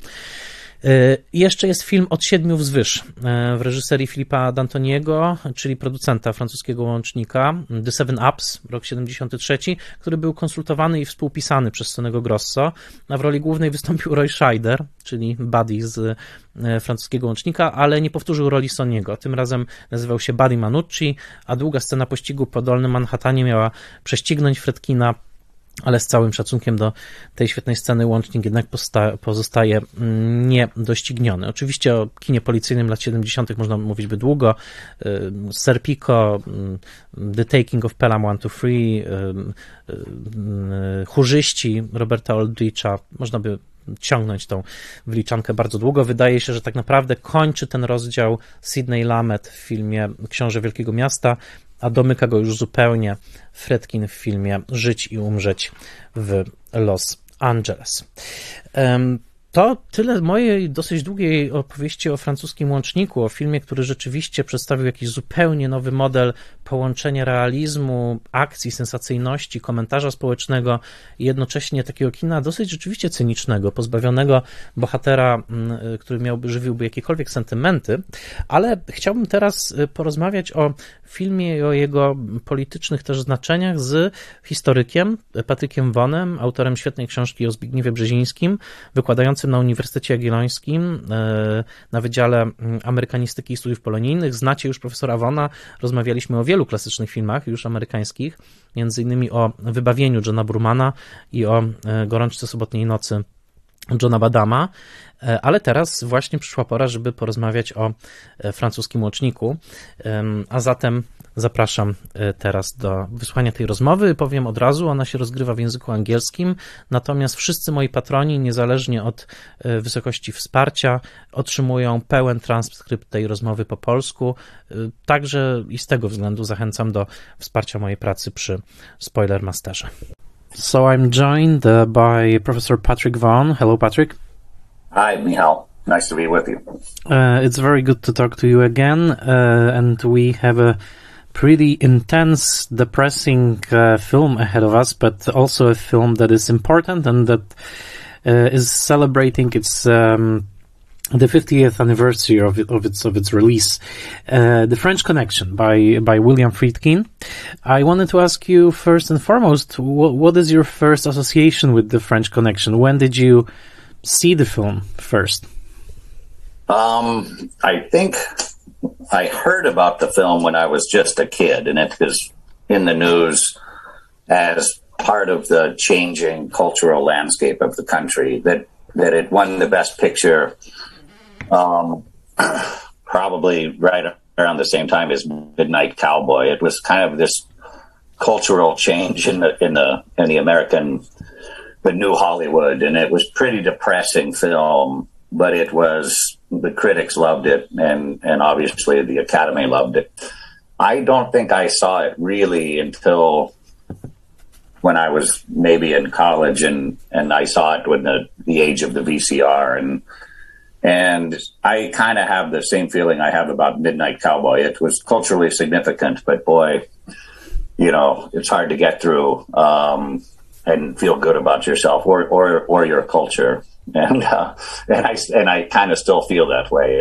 I jeszcze jest film Od siedmiu wzwyż w reżyserii Filipa D'Antoniego, czyli producenta francuskiego łącznika, The Seven Ups, rok 73, który był konsultowany i współpisany przez Sonego Grosso, a w roli głównej wystąpił Roy Scheider, czyli buddy z francuskiego łącznika, ale nie powtórzył roli Soniego. Tym razem nazywał się Buddy Manucci, a długa scena pościgu po Dolnym Manhattanie miała prześcignąć Friedkina, ale z całym szacunkiem do tej świetnej sceny łącznik jednak pozostaje niedościgniony. Oczywiście o kinie policyjnym lat 70. można mówić by długo. Serpico, The Taking of Pelham 1 to 3, Chórzyści Roberta Aldricha, można by ciągnąć tą wyliczankę bardzo długo. Wydaje się, że tak naprawdę kończy ten rozdział Sidney Lumet w filmie Książę Wielkiego Miasta, a domyka go już zupełnie Friedkin w filmie Żyć i umrzeć w Los Angeles. To tyle mojej dosyć długiej opowieści o francuskim łączniku, o filmie, który rzeczywiście przedstawił jakiś zupełnie nowy model połączenia realizmu, akcji, sensacyjności, komentarza społecznego i jednocześnie takiego kina dosyć rzeczywiście cynicznego, pozbawionego bohatera, który żywiłby jakiekolwiek sentymenty, ale chciałbym teraz porozmawiać o filmie i o jego politycznych też znaczeniach z historykiem Patrykiem Wonem, autorem świetnej książki o Zbigniewie Brzezińskim, wykładającym na Uniwersytecie Jagiellońskim na Wydziale Amerykanistyki i Studiów Polonijnych. Znacie już profesora Wona, rozmawialiśmy o wielu klasycznych filmach już amerykańskich, między innymi o Wybawieniu Johna Burmana i o Gorączce sobotniej nocy Johna Badama, ale teraz właśnie przyszła pora, żeby porozmawiać o francuskim łączniku, a zatem zapraszam teraz do wysłuchania tej rozmowy. Powiem od razu, ona się rozgrywa w języku angielskim, natomiast wszyscy moi patroni, niezależnie od wysokości wsparcia, otrzymują pełen transkrypt tej rozmowy po polsku, także i z tego względu zachęcam do wsparcia mojej pracy przy Spoilermasterze. So I'm joined by Professor Patrick Vaughn. Hello, Patrick. Hi, Michal. Nice to be with you. It's very good to talk to you again, and we have a pretty intense, depressing film ahead of us, but also a film that is important and that is celebrating its the 50th anniversary of its release, The French Connection by William Friedkin. I wanted to ask you first and foremost, what is your first association with The French Connection? When did you see the film first? I think I heard about the film when I was just a kid, and it was in the news as part of the changing cultural landscape of the country, that it won the Best Picture probably right around the same time as Midnight Cowboy. It was kind of this cultural change in the American, the new Hollywood, and it was pretty depressing film, but the critics loved it, and obviously the Academy loved it. I don't think I saw it really until when I was maybe in college, and I saw it with the age of the VCR, and I kind of have the same feeling I have about Midnight Cowboy. It was culturally significant, but boy, it's hard to get through and feel good about yourself or your culture. And I kind of still feel that way.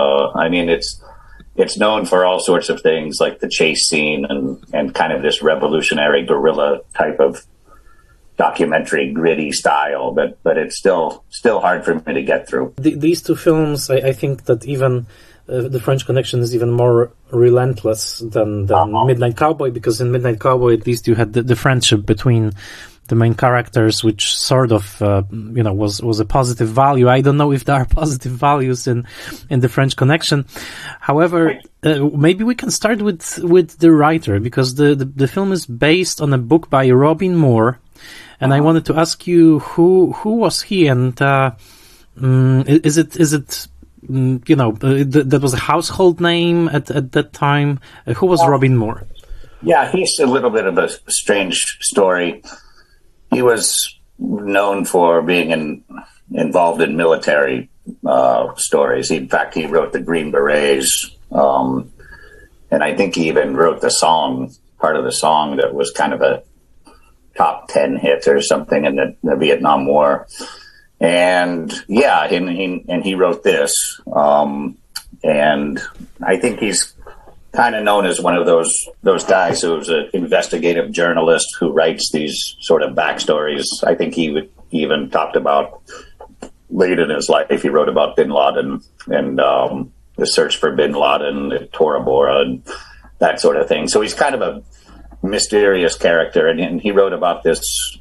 It's known for all sorts of things, like the chase scene and kind of this revolutionary guerrilla type of documentary, gritty style, but it's still hard for me to get through. These two films, I think that even The French Connection is even more relentless than Midnight Cowboy, because in Midnight Cowboy, at least you had the friendship between the main characters, which sort of, was a positive value. I don't know if there are positive values in the French Connection. However, maybe we can start with the writer, because the film is based on a book by Robin Moore. And I wanted to ask you, who was he, and is it that was a household name at that time? Who was Robin Moore? Yeah, he's a little bit of a strange story. He was known for being involved in military stories. In fact, he wrote the Green Berets, and I think he even wrote part of the song that was kind of a top 10 hit or something in the Vietnam War. And yeah, and he wrote this. And I think he's kind of known as one of those guys who's an investigative journalist who writes these sort of backstories. I think he even talked about late in his life, he wrote about Bin Laden and the search for Bin Laden at Tora Bora and that sort of thing. So he's kind of a mysterious character, and he wrote about this,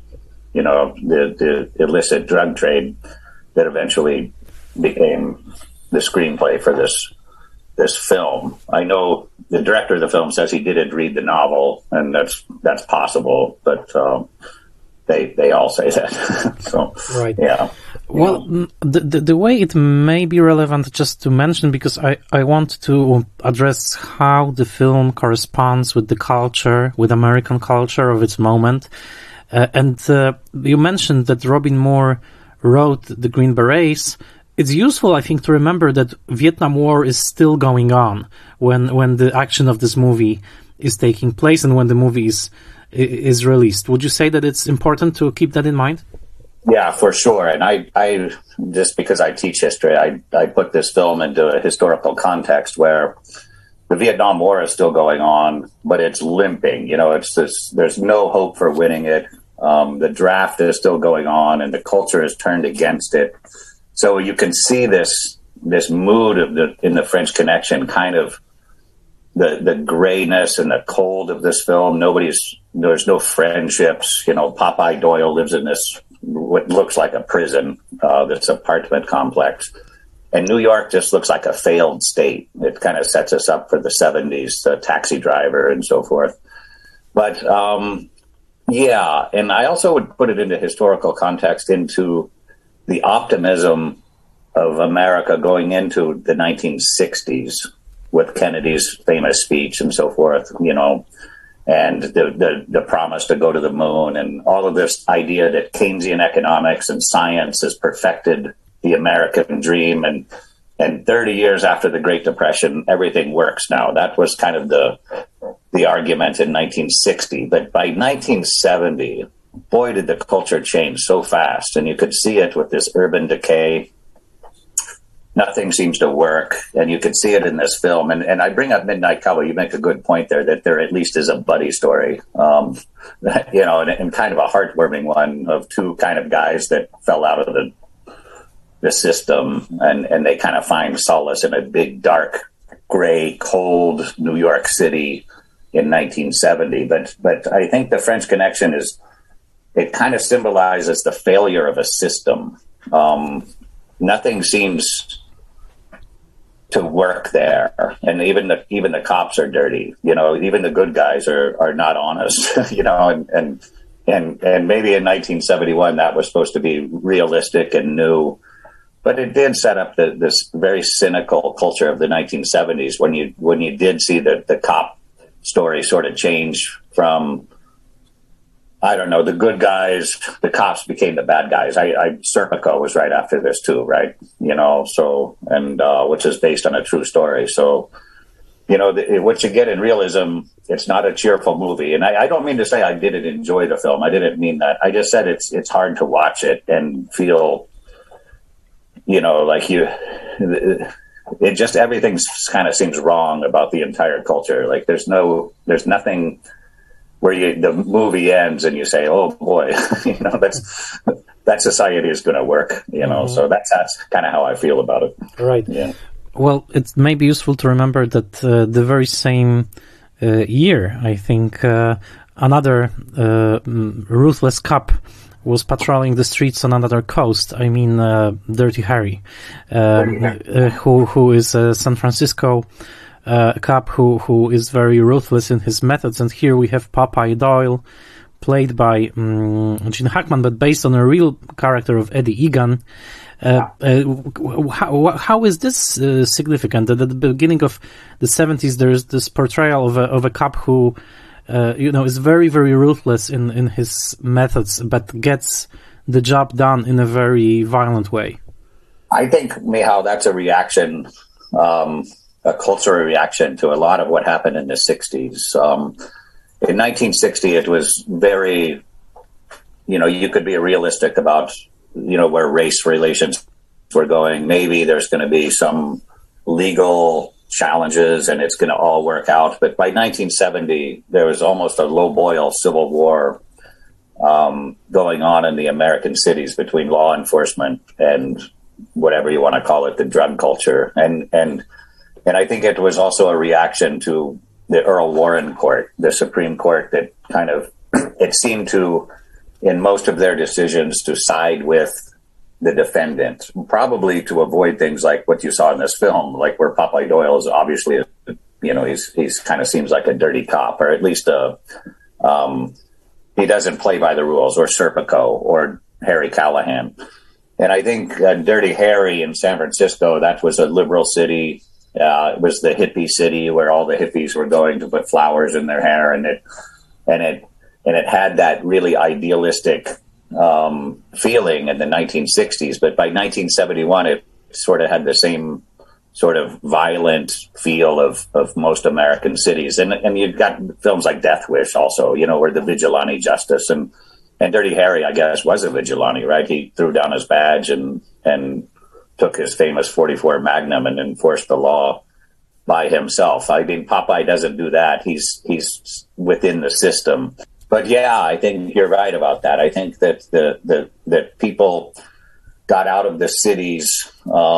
the illicit drug trade that eventually became the screenplay for this film. I know the director of the film says he didn't read the novel, and that's possible, but they all say that. So, right. Yeah. Well, the way it may be relevant just to mention, because I want to address how the film corresponds with the culture, with American culture of its moment. And you mentioned that Robin Moore wrote the Green Berets. It's useful, I think, to remember that Vietnam War is still going on when the action of this movie is taking place and when the movie is released. Would you say that it's important to keep that in mind? Yeah, for sure. And I just because I teach history, I put this film into a historical context where the Vietnam War is still going on, but it's limping. There's no hope for winning it. The draft is still going on, and the culture is turned against it. So you can see this mood in the French Connection, kind of the grayness and the cold of this film. There's no friendships. Popeye Doyle lives in what looks like a prison, this apartment complex. And New York just looks like a failed state. It kind of sets us up for the 70s, the Taxi Driver and so forth. But, yeah, and I also would put it into historical context, into the optimism of America going into the 1960s with Kennedy's famous speech and so forth, and the promise to go to the moon, and all of this idea that Keynesian economics and science has perfected the American dream. And 30 years after the Great Depression, everything works now. That was kind of the argument in 1960. But by 1970, boy, did the culture change so fast. And you could see it with this urban decay. Nothing seems to work, and you can see it in this film. And I bring up Midnight Cowboy. You make a good point there, that there at least is a buddy story, and kind of a heartwarming one of two kind of guys that fell out of the system, and they kind of find solace in a big, dark, gray, cold New York City in 1970. But I think the French Connection it kind of symbolizes the failure of a system. Nothing seems to work there, and even the cops are dirty. Even the good guys are not honest. And maybe in 1971 that was supposed to be realistic and new, but it did set up this very cynical culture of the 1970s when you did see the cop story sort of change from, I don't know, the good guys, the cops became the bad guys. Serpico was right after this too, right? Which is based on a true story. So, what you get in realism, it's not a cheerful movie. And I don't mean to say I didn't enjoy the film. I didn't mean that. I just said it's hard to watch it and feel, it just, everything kind of seems wrong about the entire culture. Like there's nothing where the movie ends and you say, "Oh boy, that society is going to work." Mm-hmm. So that's kind of how I feel about it. Right. Yeah. Well, it may be useful to remember that the very same year, I think, another ruthless cop was patrolling the streets on another coast. I mean, Dirty Harry, who is a San Francisco cop who is very ruthless in his methods. And here we have Popeye Doyle, played by Gene Hackman, but based on a real character of Eddie Egan. How is this significant? That at the beginning of the 70s, there's this portrayal of a cop who, is very, very ruthless in his methods, but gets the job done in a very violent way. I think, Michal, that's a reaction, a cultural reaction to a lot of what happened in the 60s. In 1960, it was very, you could be realistic about, where race relations were going. Maybe there's going to be some legal challenges and it's going to all work out. But by 1970, there was almost a low-boil civil war going on in the American cities between law enforcement and whatever you want to call it, the drug culture. And I think it was also a reaction to the Earl Warren Court, the Supreme Court, that kind of, it seemed to, in most of their decisions, to side with the defendant, probably to avoid things like what you saw in this film, like where Popeye Doyle is obviously, he's kind of seems like a dirty cop, or at least he doesn't play by the rules, or Serpico, or Harry Callahan. And I think Dirty Harry in San Francisco, that was a liberal city. It was the hippie city where all the hippies were going to put flowers in their hair, and it had that really idealistic feeling in the 1960s. But by 1971, it sort of had the same sort of violent feel of most American cities. And you've got films like Death Wish also, where the vigilante justice, and Dirty Harry, I guess, was a vigilante, right? He threw down his badge and took his famous 44 Magnum and enforced the law by himself. I mean, Popeye doesn't do that. He's within the system. But yeah, I think you're right about that. I think that that people got out of the cities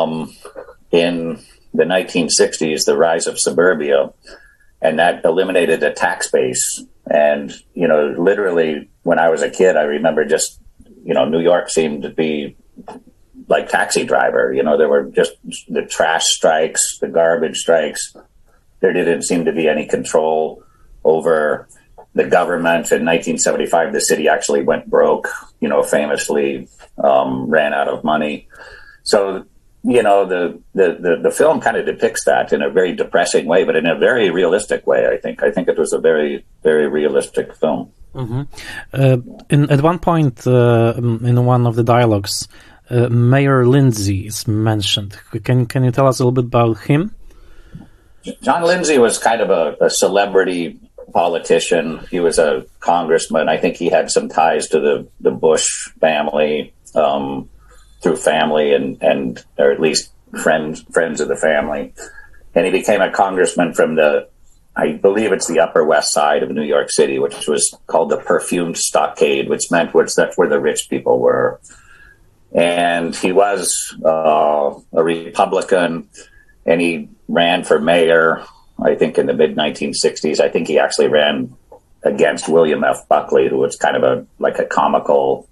in the 1960s, the rise of suburbia, and that eliminated the tax base. And, literally when I was a kid, I remember just, New York seemed to be like Taxi Driver. There were just the trash strikes, the garbage strikes. There didn't seem to be any control over the government. In 1975, the city actually went broke, famously ran out of money. So, the film kind of depicts that in a very depressing way, but in a very realistic way, I think. I think it was a very, very realistic film. Mm-hmm. At one point in one of the dialogues, Mayor Lindsay is mentioned. Can you tell us a little bit about him? John Lindsay was kind of a celebrity politician. He was a congressman. I think he had some ties to the Bush family through family and or at least friends of the family. And he became a congressman from I believe it's the Upper West Side of New York City, which was called the Perfumed Stockade, which meant that's where the rich people were. And he was a Republican, and he ran for mayor, I think, in the mid-1960s. I think he actually ran against William F. Buckley, who was kind of a comical,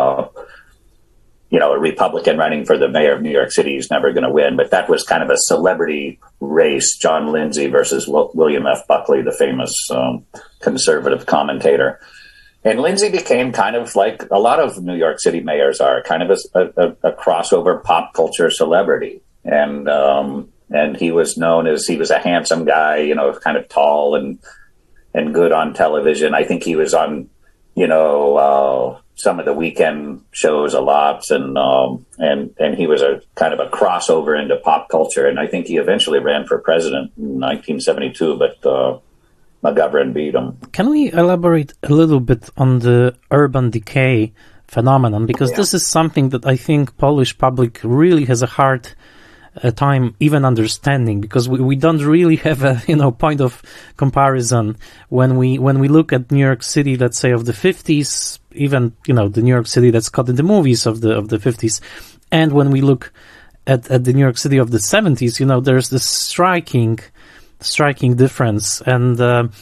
a Republican running for the mayor of New York City. He's never going to win. But that was kind of a celebrity race, John Lindsay versus William F. Buckley, the famous conservative commentator. And Lindsay became kind of like a lot of New York City mayors are, kind of a crossover pop culture celebrity. And he was known as, he was a handsome guy, kind of tall and good on television. I think he was on, some of the weekend shows a lot, and he was a kind of a crossover into pop culture. And I think he eventually ran for president in 1972, but McGovern beat him. Can we elaborate a little bit on the urban decay phenomenon? Because this is something that I think Polish public really has a hard time even understanding, because we don't really have a point of comparison when we look at New York City, let's say of the 50s, even the New York City that's caught in the movies of the 50s, and when we look at the New York City of the 70s, there's this striking difference. And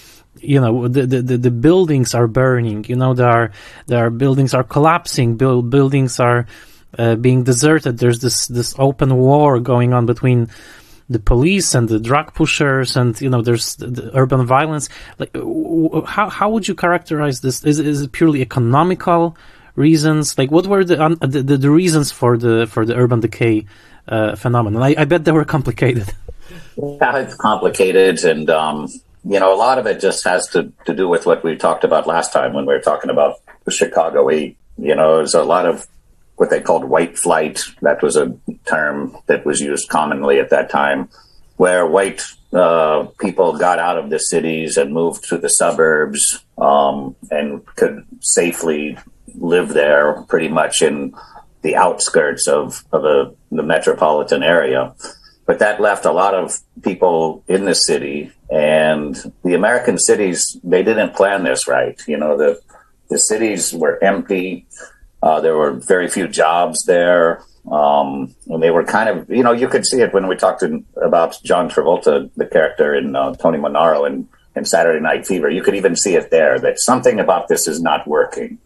the buildings are burning. There are buildings are collapsing. Buildings are being deserted. There's this open war going on between the police and the drug pushers, and there's the urban violence. Like, how would you characterize this? Is it purely economical reasons? Like, what were the reasons for the urban decay phenomenon? I bet they were complicated. Yeah, it's complicated, and a lot of it just has to do with what we talked about last time when we were talking about the Chicago 8. There's a lot of what they called white flight. That was a term that was used commonly at that time, where white people got out of the cities and moved to the suburbs and could safely live there pretty much in the outskirts of the metropolitan area. But that left a lot of people in the city, and the American cities, they didn't plan this right. The cities were empty. There were very few jobs there. And they were kind of, you could see it when we talked about John Travolta, the character in Tony Manaro in Saturday Night Fever. You could even see it there, that something about this is not working,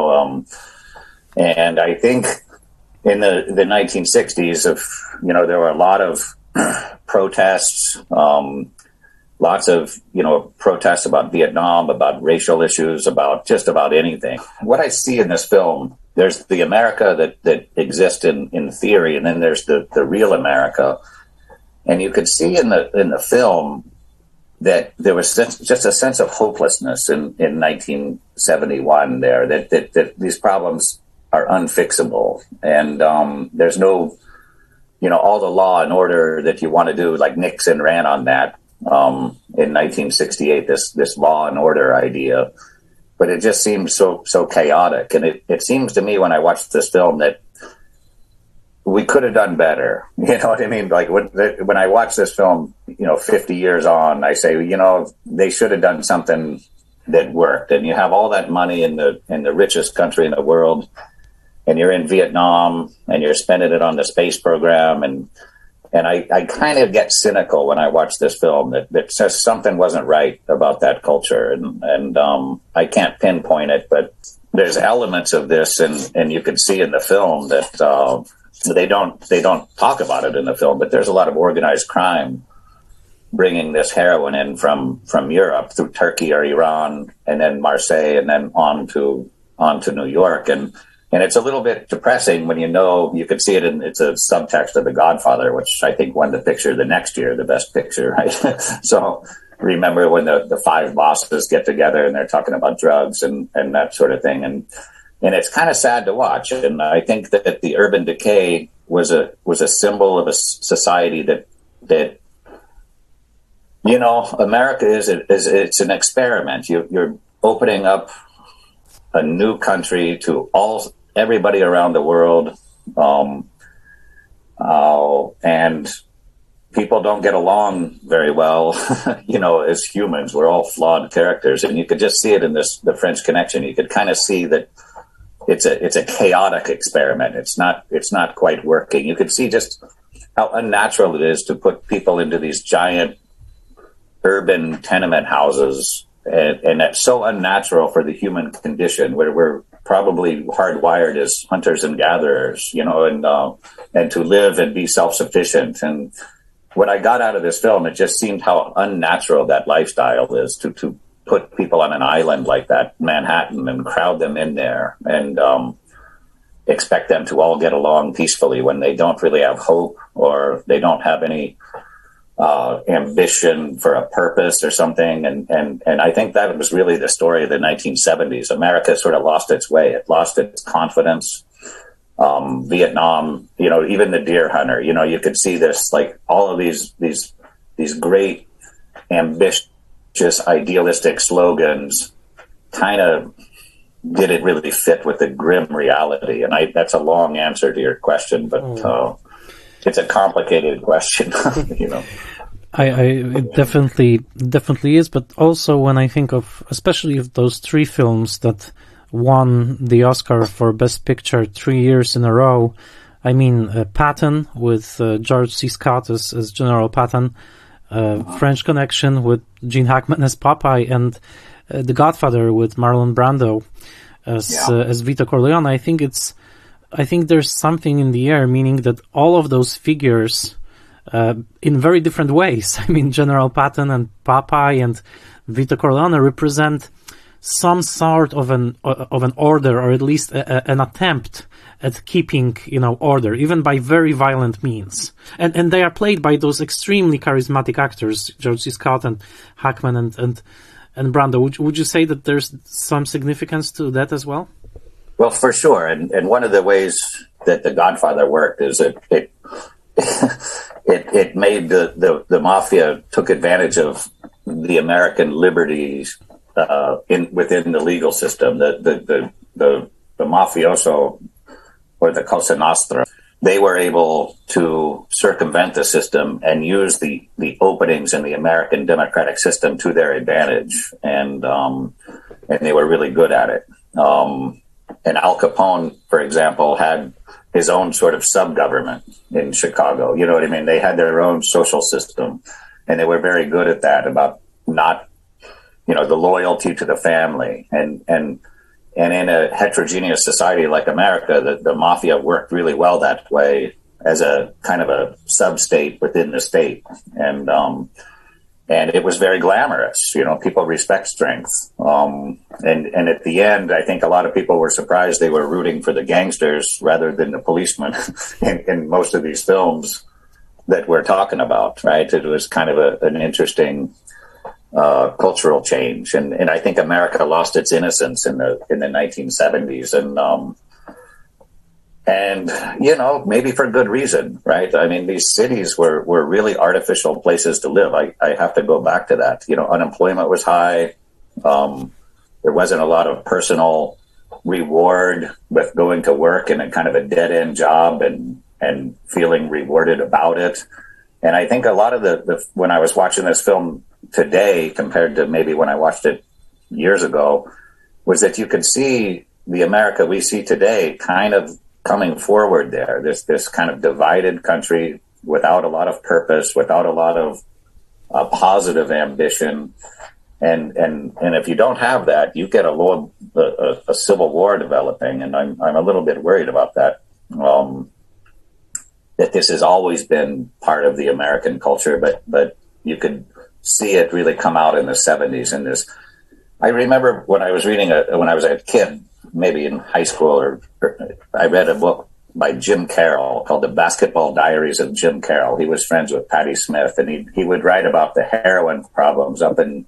and I think in the 1960s, there were a lot of protests, lots of, protests about Vietnam, about racial issues, about just about anything. What I see in this film, there's the America that exists in theory, and then there's the real America. And you could see in the film that there was just a sense of hopelessness in 1971 there, that these problems are unfixable. And there's no, all the law and order that you want to do, like Nixon ran on that in 1968, this law and order idea. But it just seems so chaotic. And it seems to me when I watched this film that we could have done better. You know what I mean? Like when I watch this film, 50 years on, I say, they should have done something that worked. And you have all that money in the richest country in the world, and you're in Vietnam, and you're spending it on the space program. And I kind of get cynical when I watch this film that says something wasn't right about that culture. And I can't pinpoint it, but there's elements of this, and you can see in the film that they don't talk about it in the film, but there's a lot of organized crime bringing this heroin in from Europe through Turkey or Iran, and then Marseille, and then on to New York. And it's a little bit depressing when you could see it it's a subtext of The Godfather, which I think won the picture the next year, the best picture, right? So remember when the five bosses get together and they're talking about drugs and that sort of thing. And it's kind of sad to watch. And I think that the urban decay was a symbol of a society that America it's an experiment. You're opening up a new country to everybody around the world, and people don't get along very well. As humans, we're all flawed characters, and you could just see it in the French Connection. You could kind of see that it's a chaotic experiment. It's not quite working. You could see just how unnatural it is to put people into these giant urban tenement houses. And that's so unnatural for the human condition, where we're probably hardwired as hunters and gatherers, and to live and be self-sufficient. And what I got out of this film, it just seemed how unnatural that lifestyle is to put people on an island like that, Manhattan, and crowd them in there and expect them to all get along peacefully when they don't really have hope, or they don't have any ambition for a purpose or something. And I think that was really the story of the 1970s. America sort of lost its way. It lost its confidence. Vietnam, even the Deer Hunter, you could see this, like all of these great, ambitious, idealistic slogans kind of didn't really fit with the grim reality. And that's a long answer to your question, but it's a complicated question, It definitely is, but also when I think of, especially of those three films that won the Oscar for Best Picture 3 years in a row, I mean Patton with George C. Scott as General Patton, French Connection with Gene Hackman as Popeye, and The Godfather with Marlon Brando as Vito Corleone. I think there's something in the air, meaning that all of those figures, in very different ways, I mean, General Patton and Popeye and Vito Corleone represent some sort of an order, or at least an attempt at keeping, order, even by very violent means. And they are played by those extremely charismatic actors, George C. Scott and Hackman and Brando. Would you say that there's some significance to that as well? Well, for sure. And one of the ways that The Godfather worked is it made the mafia took advantage of the American liberties within the legal system. The mafioso, or the Cosa Nostra, they were able to circumvent the system and use the openings in the American democratic system to their advantage, and they were really good at it. And Al Capone, for example, had his own sort of sub-government in Chicago. You know what I mean? They had their own social system, and they were very good at that, about not, the loyalty to the family. And in a heterogeneous society like America, the mafia worked really well that way as a kind of a sub-state within the state. And it was very glamorous. People respect strength. And at the end, I think a lot of people were surprised they were rooting for the gangsters rather than the policemen in most of these films that we're talking about, right? It was kind of an interesting cultural change. And I think America lost its innocence in the 1970s. And maybe for good reason, right? I mean, these cities were really artificial places to live. I have to go back to that. Unemployment was high. There wasn't a lot of personal reward with going to work in a kind of a dead-end job and feeling rewarded about it. And I think a lot of when I was watching this film today compared to maybe when I watched it years ago, was that you could see the America we see today kind of coming forward there. This kind of divided country without a lot of purpose, without a lot of positive ambition. And if you don't have that, you get a civil war developing. And I'm a little bit worried about that. That this has always been part of the American culture, but you could see it really come out in the 70s. And I remember when I was when I was a kid, maybe in high school, I read a book by Jim Carroll called The Basketball Diaries of Jim Carroll. He was friends with Patti Smith, and he would write about the heroin problems up in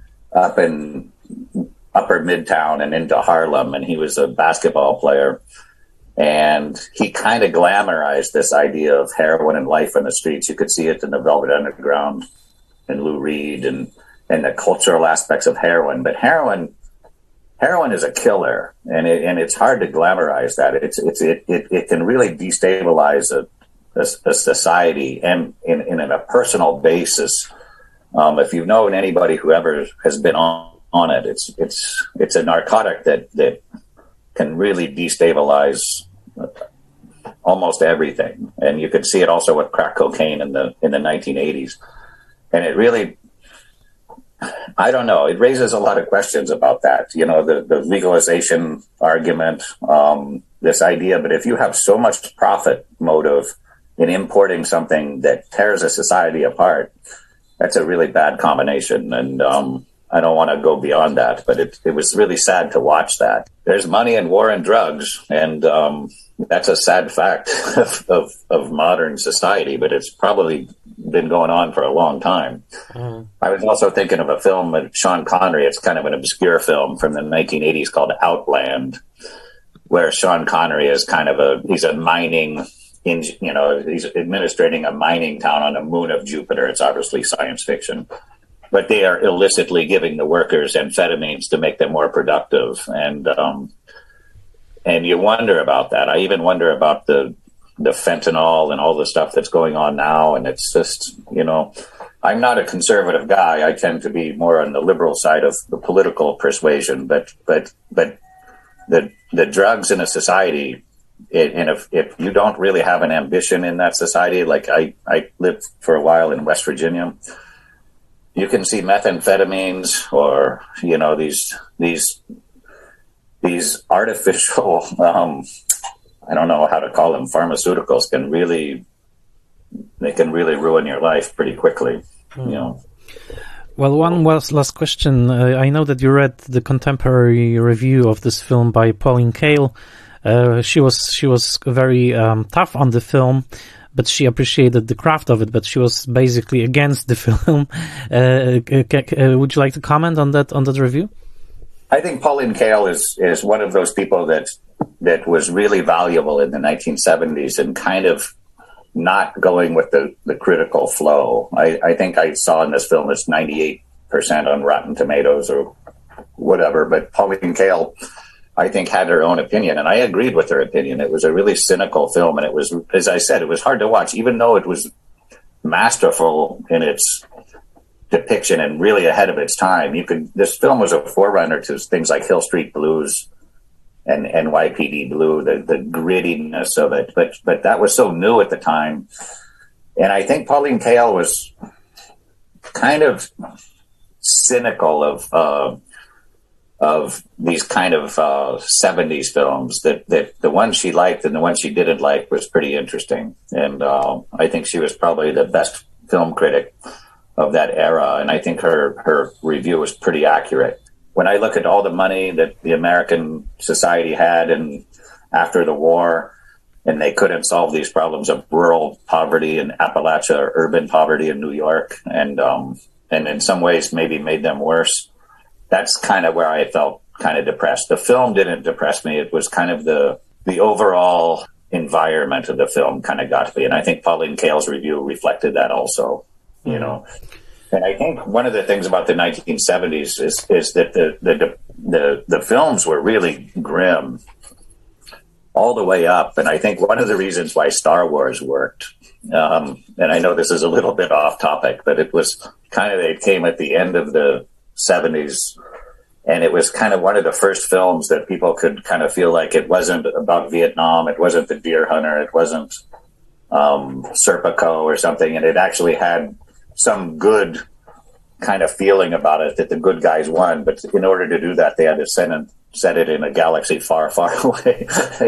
Upper Midtown and into Harlem. And he was a basketball player. And he kind of glamorized this idea of heroin and life in the streets. You could see it in the Velvet Underground and Lou Reed and the cultural aspects of heroin. But heroin is a killer, and it's hard to glamorize that. It can really destabilize a society, and in a personal basis. If you've known anybody who ever has been on it, it's a narcotic that can really destabilize almost everything. And you could see it also with crack cocaine in the 1980s. And it really, I don't know, it raises a lot of questions about that. The legalization argument, this idea, but if you have so much profit motive in importing something that tears a society apart, that's a really bad combination. And I don't want to go beyond that, but it was really sad to watch that. There's money in war and drugs, and that's a sad fact of modern society, but it's probably been going on for a long time. I was also thinking of a film with Sean Connery. It's kind of an obscure film from the 1980s called Outland, where Sean Connery is he's a mining, he's administrating a mining town on the moon of Jupiter. It's obviously science fiction. But they are illicitly giving the workers amphetamines to make them more productive. And you wonder about that. I even wonder about the fentanyl and all the stuff that's going on now. And it's just, I'm not a conservative guy. I tend to be more on the liberal side of the political persuasion. But the drugs in a society, and if you don't really have an ambition in that society, like I lived for a while in West Virginia, you can see methamphetamines or, these artificial, I don't know how to call them, pharmaceuticals can really ruin your life pretty quickly, Well, one last question. I know that you read the contemporary review of this film by Pauline Kael. She was very tough on the film, but she appreciated the craft of it, but she was basically against the film. Would you like to comment on that review? I think Pauline Kael is one of those people that was really valuable in the 1970s and kind of not going with the critical flow. I think I saw in this film it's 98% on Rotten Tomatoes or whatever, but Pauline Kael, I think, had her own opinion, and I agreed with her opinion. It was a really cynical film, and it was, as I said, it was hard to watch, even though it was masterful in its depiction and really ahead of its time. This film was a forerunner to things like Hill Street Blues and NYPD Blue, the grittiness of it. But that was so new at the time. And I think Pauline Kael was kind of cynical of these kind of 70s films, that the ones she liked and the ones she didn't like was pretty interesting. And I think she was probably the best film critic of that era. And I think her review was pretty accurate. When I look at all the money that the American society had and after the war, and they couldn't solve these problems of rural poverty in Appalachia or urban poverty in New York, and in some ways maybe made them worse, that's kind of where I felt kind of depressed. The film didn't depress me. It was kind of the overall environment of the film kind of got me. And I think Pauline Kael's review reflected that also, And I think one of the things about the 1970s is that the films were really grim all the way up. And I think one of the reasons why Star Wars worked, and I know this is a little bit off topic, but it was kind of, it came at the end of the 70s, and it was kind of one of the first films that people could kind of feel like it wasn't about Vietnam, it wasn't The Deer Hunter, it wasn't Serpico or something, and it actually had some good kind of feeling about it, that the good guys won. But in order to do that, they had to set it in a galaxy far, far away,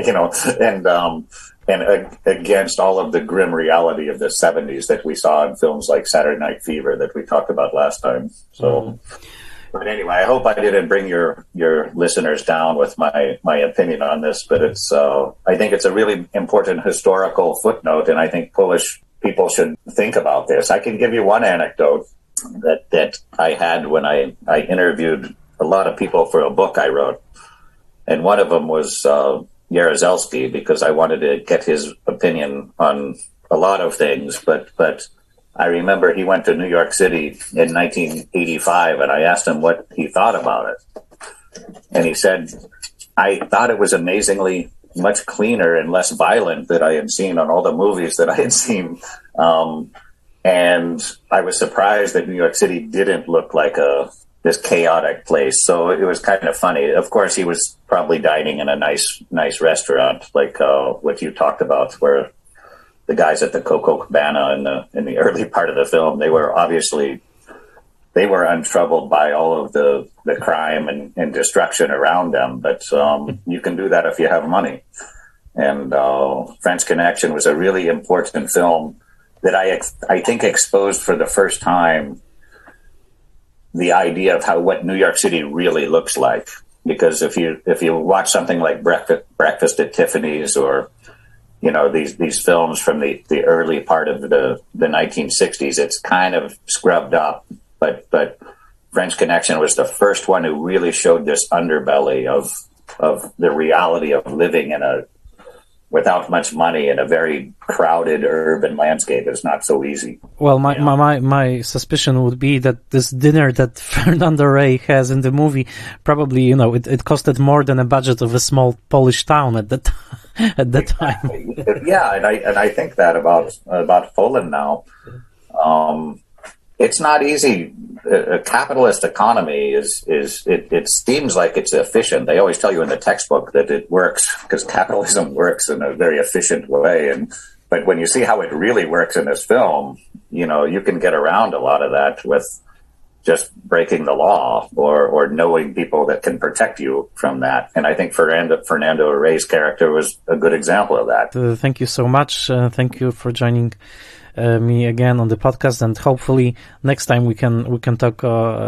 and against all of the grim reality of the 70s that we saw in films like Saturday Night Fever that we talked about last time. So, But anyway, I hope I didn't bring your listeners down with my opinion on this, but I think it's a really important historical footnote, and I think Polish people should think about this. I can give you one anecdote that I had when I interviewed a lot of people for a book I wrote. And one of them was Jaruzelski, because I wanted to get his opinion on a lot of things. But I remember he went to New York City in 1985, and I asked him what he thought about it. And he said, I thought it was amazingly much cleaner and less violent than I had seen on all the movies that I had seen. And I was surprised that New York City didn't look like this chaotic place. So it was kind of funny. Of course, he was probably dining in a nice restaurant, like what you talked about, where the guys at the Coco Cabana in the early part of the film, they were untroubled by all of the crime and destruction around them. But you can do that if you have money. And French Connection was a really important film that I think exposed for the first time the idea of what New York City really looks like. Because if you watch something like Breakfast at Tiffany's, or these films from the early part of the 1960s, it's kind of scrubbed up. But French Connection was the first one who really showed this underbelly of the reality of living without much money in a very crowded urban landscape. Is not so easy. Well, my suspicion would be that this dinner that Fernando Rey has in the movie probably, it costed more than a budget of a small Polish town at that time. Yeah, and I think that about Poland now. It's not easy. A capitalist economy it seems like it's efficient. They always tell you in the textbook that it works because capitalism works in a very efficient way. But when you see how it really works in this film, you can get around a lot of that with just breaking the law or knowing people that can protect you from that. And I think Fernando Rey's character was a good example of that. Thank you so much. Thank you for joining me again on the podcast, and hopefully next time we can talk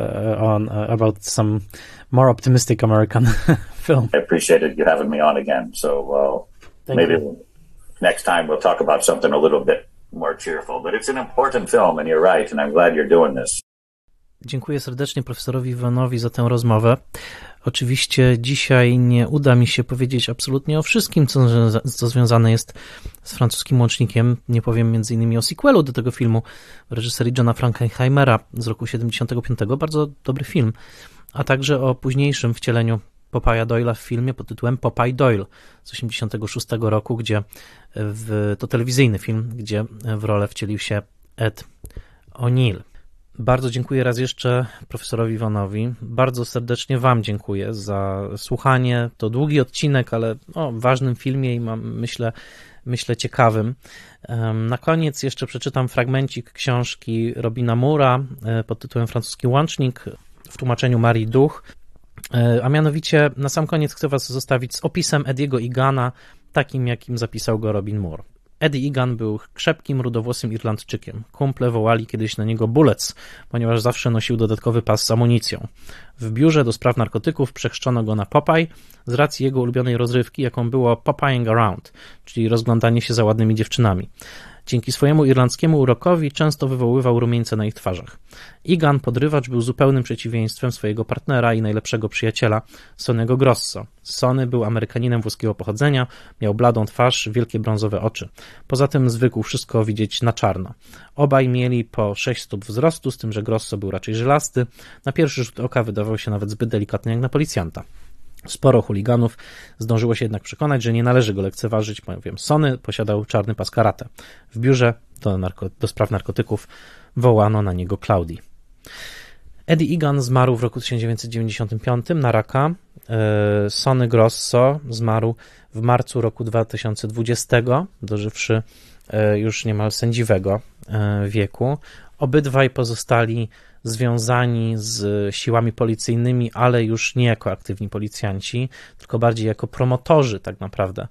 about some more optimistic American film. I appreciated you having me on again. So maybe next time we'll talk about something a little bit more cheerful. But it's an important film, and you're right, and I'm glad you're doing this. Dziękuję serdecznie profesorowi Iwanowi za tę rozmowę. Oczywiście dzisiaj nie uda mi się powiedzieć absolutnie o wszystkim, co związane jest z francuskim łącznikiem. Nie powiem m.in. o sequelu do tego filmu w reżyserii Johna Frankenheimera z roku 1975. Bardzo dobry film. A także o późniejszym wcieleniu Popeya Doyle'a w filmie pod tytułem Popeye Doyle z 1986 roku, to telewizyjny film, gdzie w rolę wcielił się Ed O'Neill. Bardzo dziękuję raz jeszcze profesorowi Iwanowi. Bardzo serdecznie Wam dziękuję za słuchanie. To długi odcinek, ale o ważnym filmie i myślę ciekawym. Na koniec jeszcze przeczytam fragmencik książki Robina Moore'a pod tytułem Francuski łącznik w tłumaczeniu Marii Duch. A mianowicie na sam koniec chcę Was zostawić z opisem Ediego Egana, takim jakim zapisał go Robin Moore. Eddie Egan był krzepkim, rudowłosym Irlandczykiem. Kumple wołali kiedyś na niego Bullets, ponieważ zawsze nosił dodatkowy pas z amunicją. W biurze do spraw narkotyków przechrzczono go na Popeye z racji jego ulubionej rozrywki, jaką było Popeying Around, czyli rozglądanie się za ładnymi dziewczynami. Dzięki swojemu irlandzkiemu urokowi często wywoływał rumieńce na ich twarzach. Egan, podrywacz, był zupełnym przeciwieństwem swojego partnera i najlepszego przyjaciela, Sonny'ego Grosso. Sonny był Amerykaninem włoskiego pochodzenia, miał bladą twarz, wielkie brązowe oczy. Poza tym zwykł wszystko widzieć na czarno. Obaj mieli po 6 stóp wzrostu, z tym, że Grosso był raczej żylasty. Na pierwszy rzut oka wydawał się nawet zbyt delikatny jak na policjanta. Sporo chuliganów zdążyło się jednak przekonać, że nie należy go lekceważyć, bowiem Sonny posiadał czarny pas karate. W biurze do spraw narkotyków wołano na niego Cloudy. Eddie Egan zmarł w roku 1995 na raka. Sonny Grosso zmarł w marcu roku 2020, dożywszy już niemal sędziwego wieku. Obydwaj pozostali związani z siłami policyjnymi, ale już nie jako aktywni policjanci, tylko bardziej jako promotorzy tak naprawdę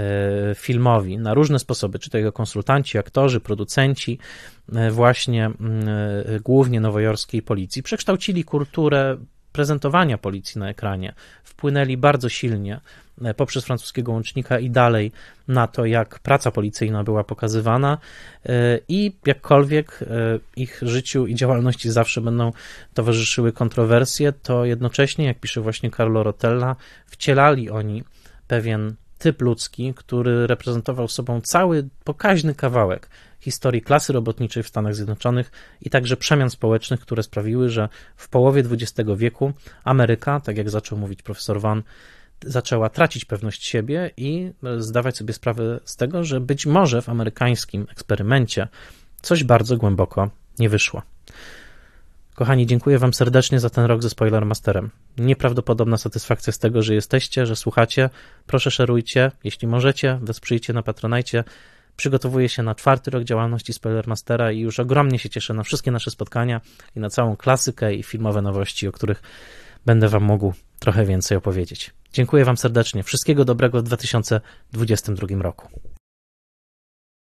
filmowi na różne sposoby, czy to jako konsultanci, aktorzy, producenci właśnie głównie nowojorskiej policji. Przekształcili kulturę prezentowania policji na ekranie, wpłynęli bardzo silnie poprzez francuskiego łącznika i dalej na to, jak praca policyjna była pokazywana i jakkolwiek ich życiu i działalności zawsze będą towarzyszyły kontrowersje, to jednocześnie, jak pisze właśnie Carlo Rotella, wcielali oni pewien typ ludzki, który reprezentował sobą cały pokaźny kawałek historii klasy robotniczej w Stanach Zjednoczonych i także przemian społecznych, które sprawiły, że w połowie XX wieku Ameryka, tak jak zaczął mówić profesor Vann, zaczęła tracić pewność siebie i zdawać sobie sprawę z tego, że być może w amerykańskim eksperymencie coś bardzo głęboko nie wyszło. Kochani, dziękuję Wam serdecznie za ten rok ze Spoilermasterem. Nieprawdopodobna satysfakcja z tego, że jesteście, że słuchacie. Proszę szerujcie, jeśli możecie, wesprzyjcie na Patronite. Przygotowuję się na 4. rok działalności Spoilermastera i już ogromnie się cieszę na wszystkie nasze spotkania i na całą klasykę i filmowe nowości, o których będę Wam mógł trochę więcej opowiedzieć. Dziękuję Wam serdecznie. Wszystkiego dobrego w 2022 roku.